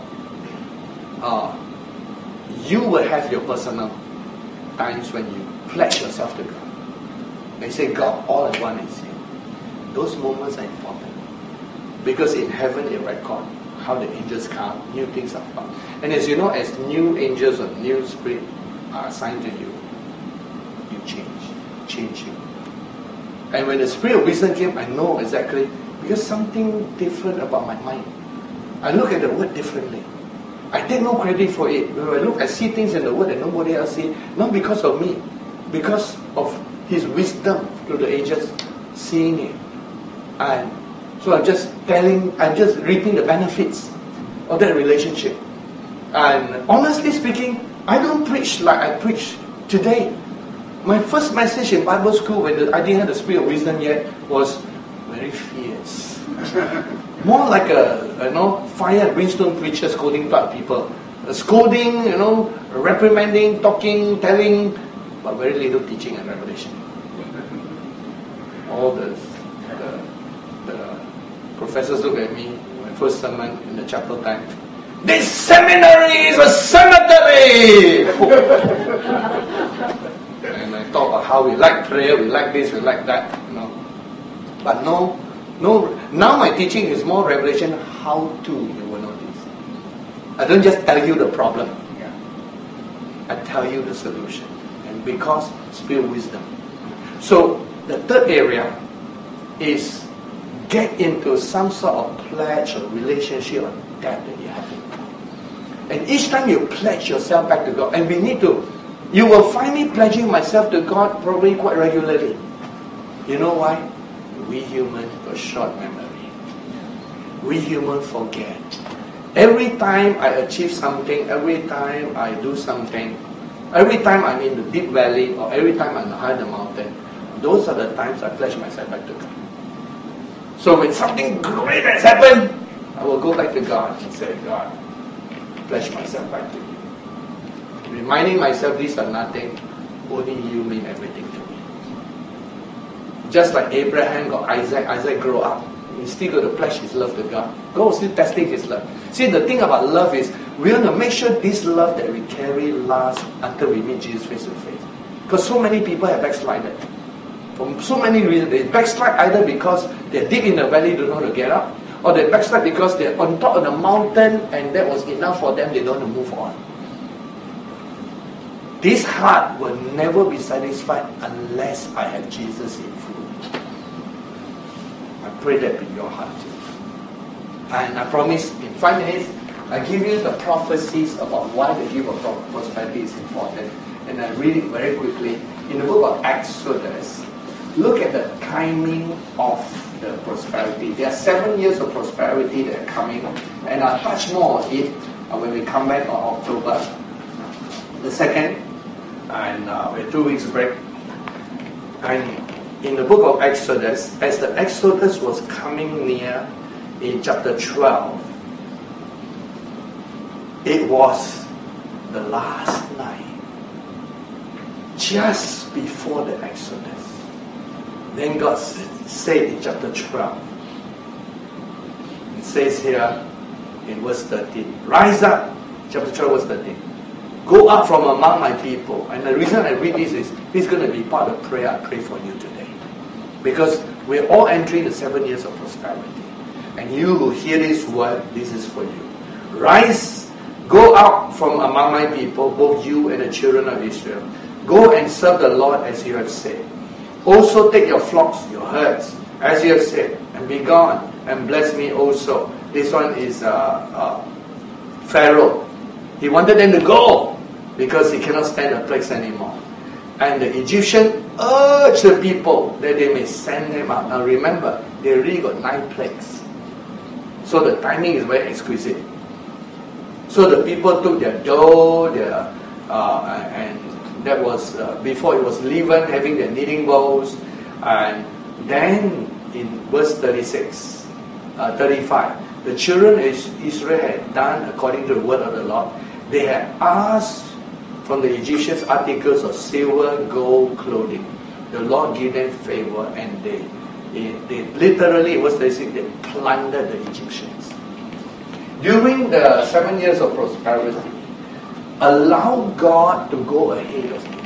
Speaker 1: uh, you will have your personal times when you pledge yourself to God. They say, God, all I want is you. Those moments are important. Because in heaven they record how the angels come, new things are found. And as you know, as new angels or new spirit are assigned to you, you change. Change you. And when the spirit of wisdom came, I know exactly, because something different about my mind. I look at the word differently. I take no credit for it. When I look, I see things in the word that nobody else sees, not because of me, because of his wisdom through the angels seeing it. And so I'm just telling, I'm just reaping the benefits of that relationship. And honestly speaking, I don't preach like I preach today. My first message in Bible school, when the, I didn't have the spirit of wisdom yet, was very fierce. More like a, you know, fire and brimstone preacher scolding bad people. A scolding, you know, reprimanding, talking, telling, but very little teaching and revelation. All the, the, the professors look at me, my first sermon in the chapel time. This seminary is a cemetery! And I talk about how we like prayer, we like this, we like that, you know. But no, no. Now my teaching is more revelation. How to you will know this. I don't just tell you the problem. I tell you the solution. And because spirit wisdom. So the third area is get into some sort of pledge or relationship or debt that you have to And each time you pledge yourself back to God, and we need to, you will find me pledging myself to God probably quite regularly. You know why? We humans got short memory. We humans forget. Every time I achieve something, every time I do something, every time I'm in the deep valley, or every time I'm high the mountain, those are the times I pledge myself back to God. So when something great has happened, I will go back to God and say, God, pledge myself back to you. Reminding myself these are nothing, only you mean everything to me. Just like Abraham got Isaac, Isaac grew up. He still got to pledge his love to God. God was still testing his love. See, the thing about love is, we want to make sure this love that we carry lasts until we meet Jesus face to face. Because so many people have backslided. For so many reasons. They backslide either because they're deep in the valley, don't know how to get up, or they backslide because they're on top of the mountain and that was enough for them, they don't want to move on. This heart will never be satisfied unless I have Jesus in full. I pray that be your heart too. And I promise in five minutes, I give you the prophecies about why the gift of prosperity is important. And I read it very quickly. In the book of Exodus, look at the timing of the prosperity. There are seven years of prosperity that are coming, and I'll touch more on it when we come back on October the second, and uh, with two weeks break. And in the book of Exodus, as the Exodus was coming near in chapter twelve, it was the last night, just before the Exodus. Then God said in chapter twelve, it says here in verse thirteen, rise up, chapter twelve verse thirteen, go up from among my people. And the reason I read this is, this is going to be part of prayer I pray for you today. Because we're all entering the seven years of prosperity. And you who hear this word, this is for you. Rise, go out from among my people, both you and the children of Israel. Go and serve the Lord as you have said. Also take your flocks, your herds, as you have said, and be gone, and bless me also. This one is uh, uh, Pharaoh. He wanted them to go, because he cannot stand the plagues anymore. And the Egyptian urged the people that they may send them out. Now remember, they already got nine plagues. So the timing is very exquisite. So the people took their dough, their, uh, and that was uh, before it was leaven, having their kneading bowls. And then in verse thirty-six, uh, thirty-five, the children of Israel had done according to the word of the Lord. They had asked from the Egyptians articles of silver, gold, clothing. The Lord gave them favor, and they, they, they literally, it was they they plundered the Egyptians. During the seven years of prosperity, allow God to go ahead of you.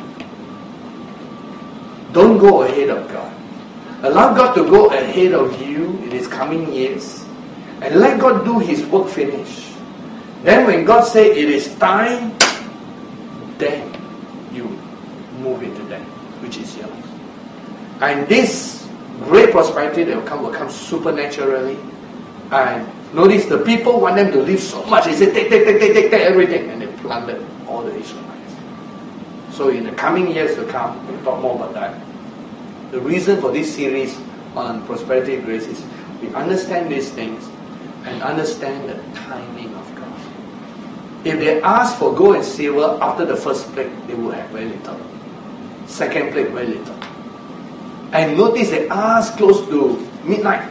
Speaker 1: Don't go ahead of God. Allow God to go ahead of you in His coming years, and let God do His work finish. Then when God says it is time, then you move into that which is yours. And this great prosperity that will come will come supernaturally. And notice the people want them to live so much. They say take, take, take, take, take, take everything, and they plundered all the Israelites. So in the coming years to come, we'll talk more about that. The reason for this series on prosperity and grace is we understand these things and understand the timing of God. If they ask for gold and silver after the first plague, they will have very little. Second plague, very little. And notice they asked close to midnight.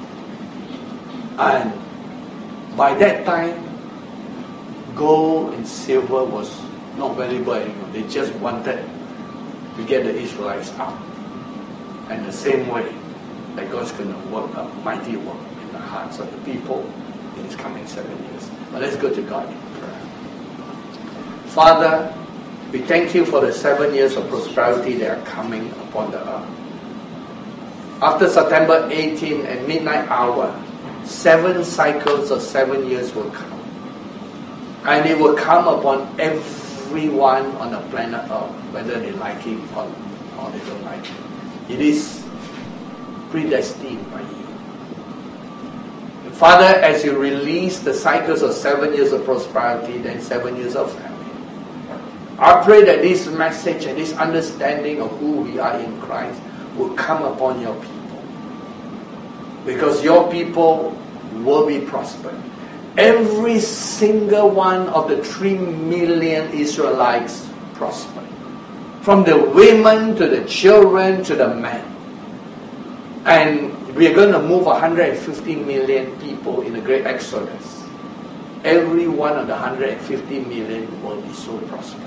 Speaker 1: And by that time, gold and silver was not valuable anymore. They just wanted to get the Israelites out. And the same way that God's going to work a mighty work in the hearts of the people in His coming seven years. But let's go to God in prayer. Father, we thank You for the seven years of prosperity that are coming upon the earth. After September eighteenth and midnight hour, seven cycles of seven years will come. And it will come upon everyone on the planet Earth, whether they like it or, or they don't like it. It is predestined by You. Father, as you release the cycles of seven years of prosperity, then seven years of famine, I pray that this message and this understanding of who we are in Christ will come upon your people. Because your people will be prospered. Every single one of the three million Israelites prospered. From the women to the children to the men. And we are going to move one hundred fifty million people in the great Exodus. Every one of the one hundred fifty million will be so prosperous.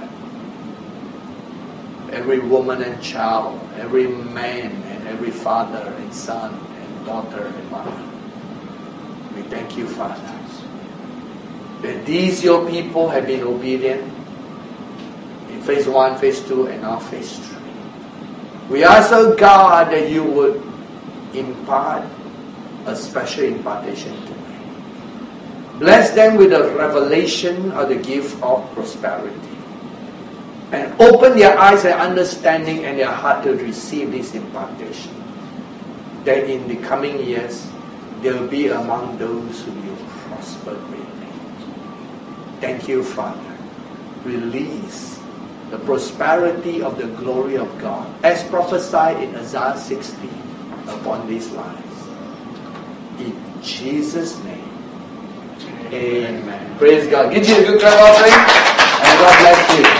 Speaker 1: Every woman and child, every man and every father and son and daughter and mother. We thank you, Father, that these your people have been obedient in phase one, phase two, and now phase three. We ask, oh God, that you would impart a special impartation to me. Bless them with a revelation of the gift of prosperity. And open their eyes and understanding and their heart to receive this impartation. That in the coming years, they will be among those who you prosper greatly. Thank you, Father. Release the prosperity of the glory of God, as prophesied in Isaiah sixty, upon these lives. In Jesus' name, amen. Praise God. Give you a good clap offering, and God bless you.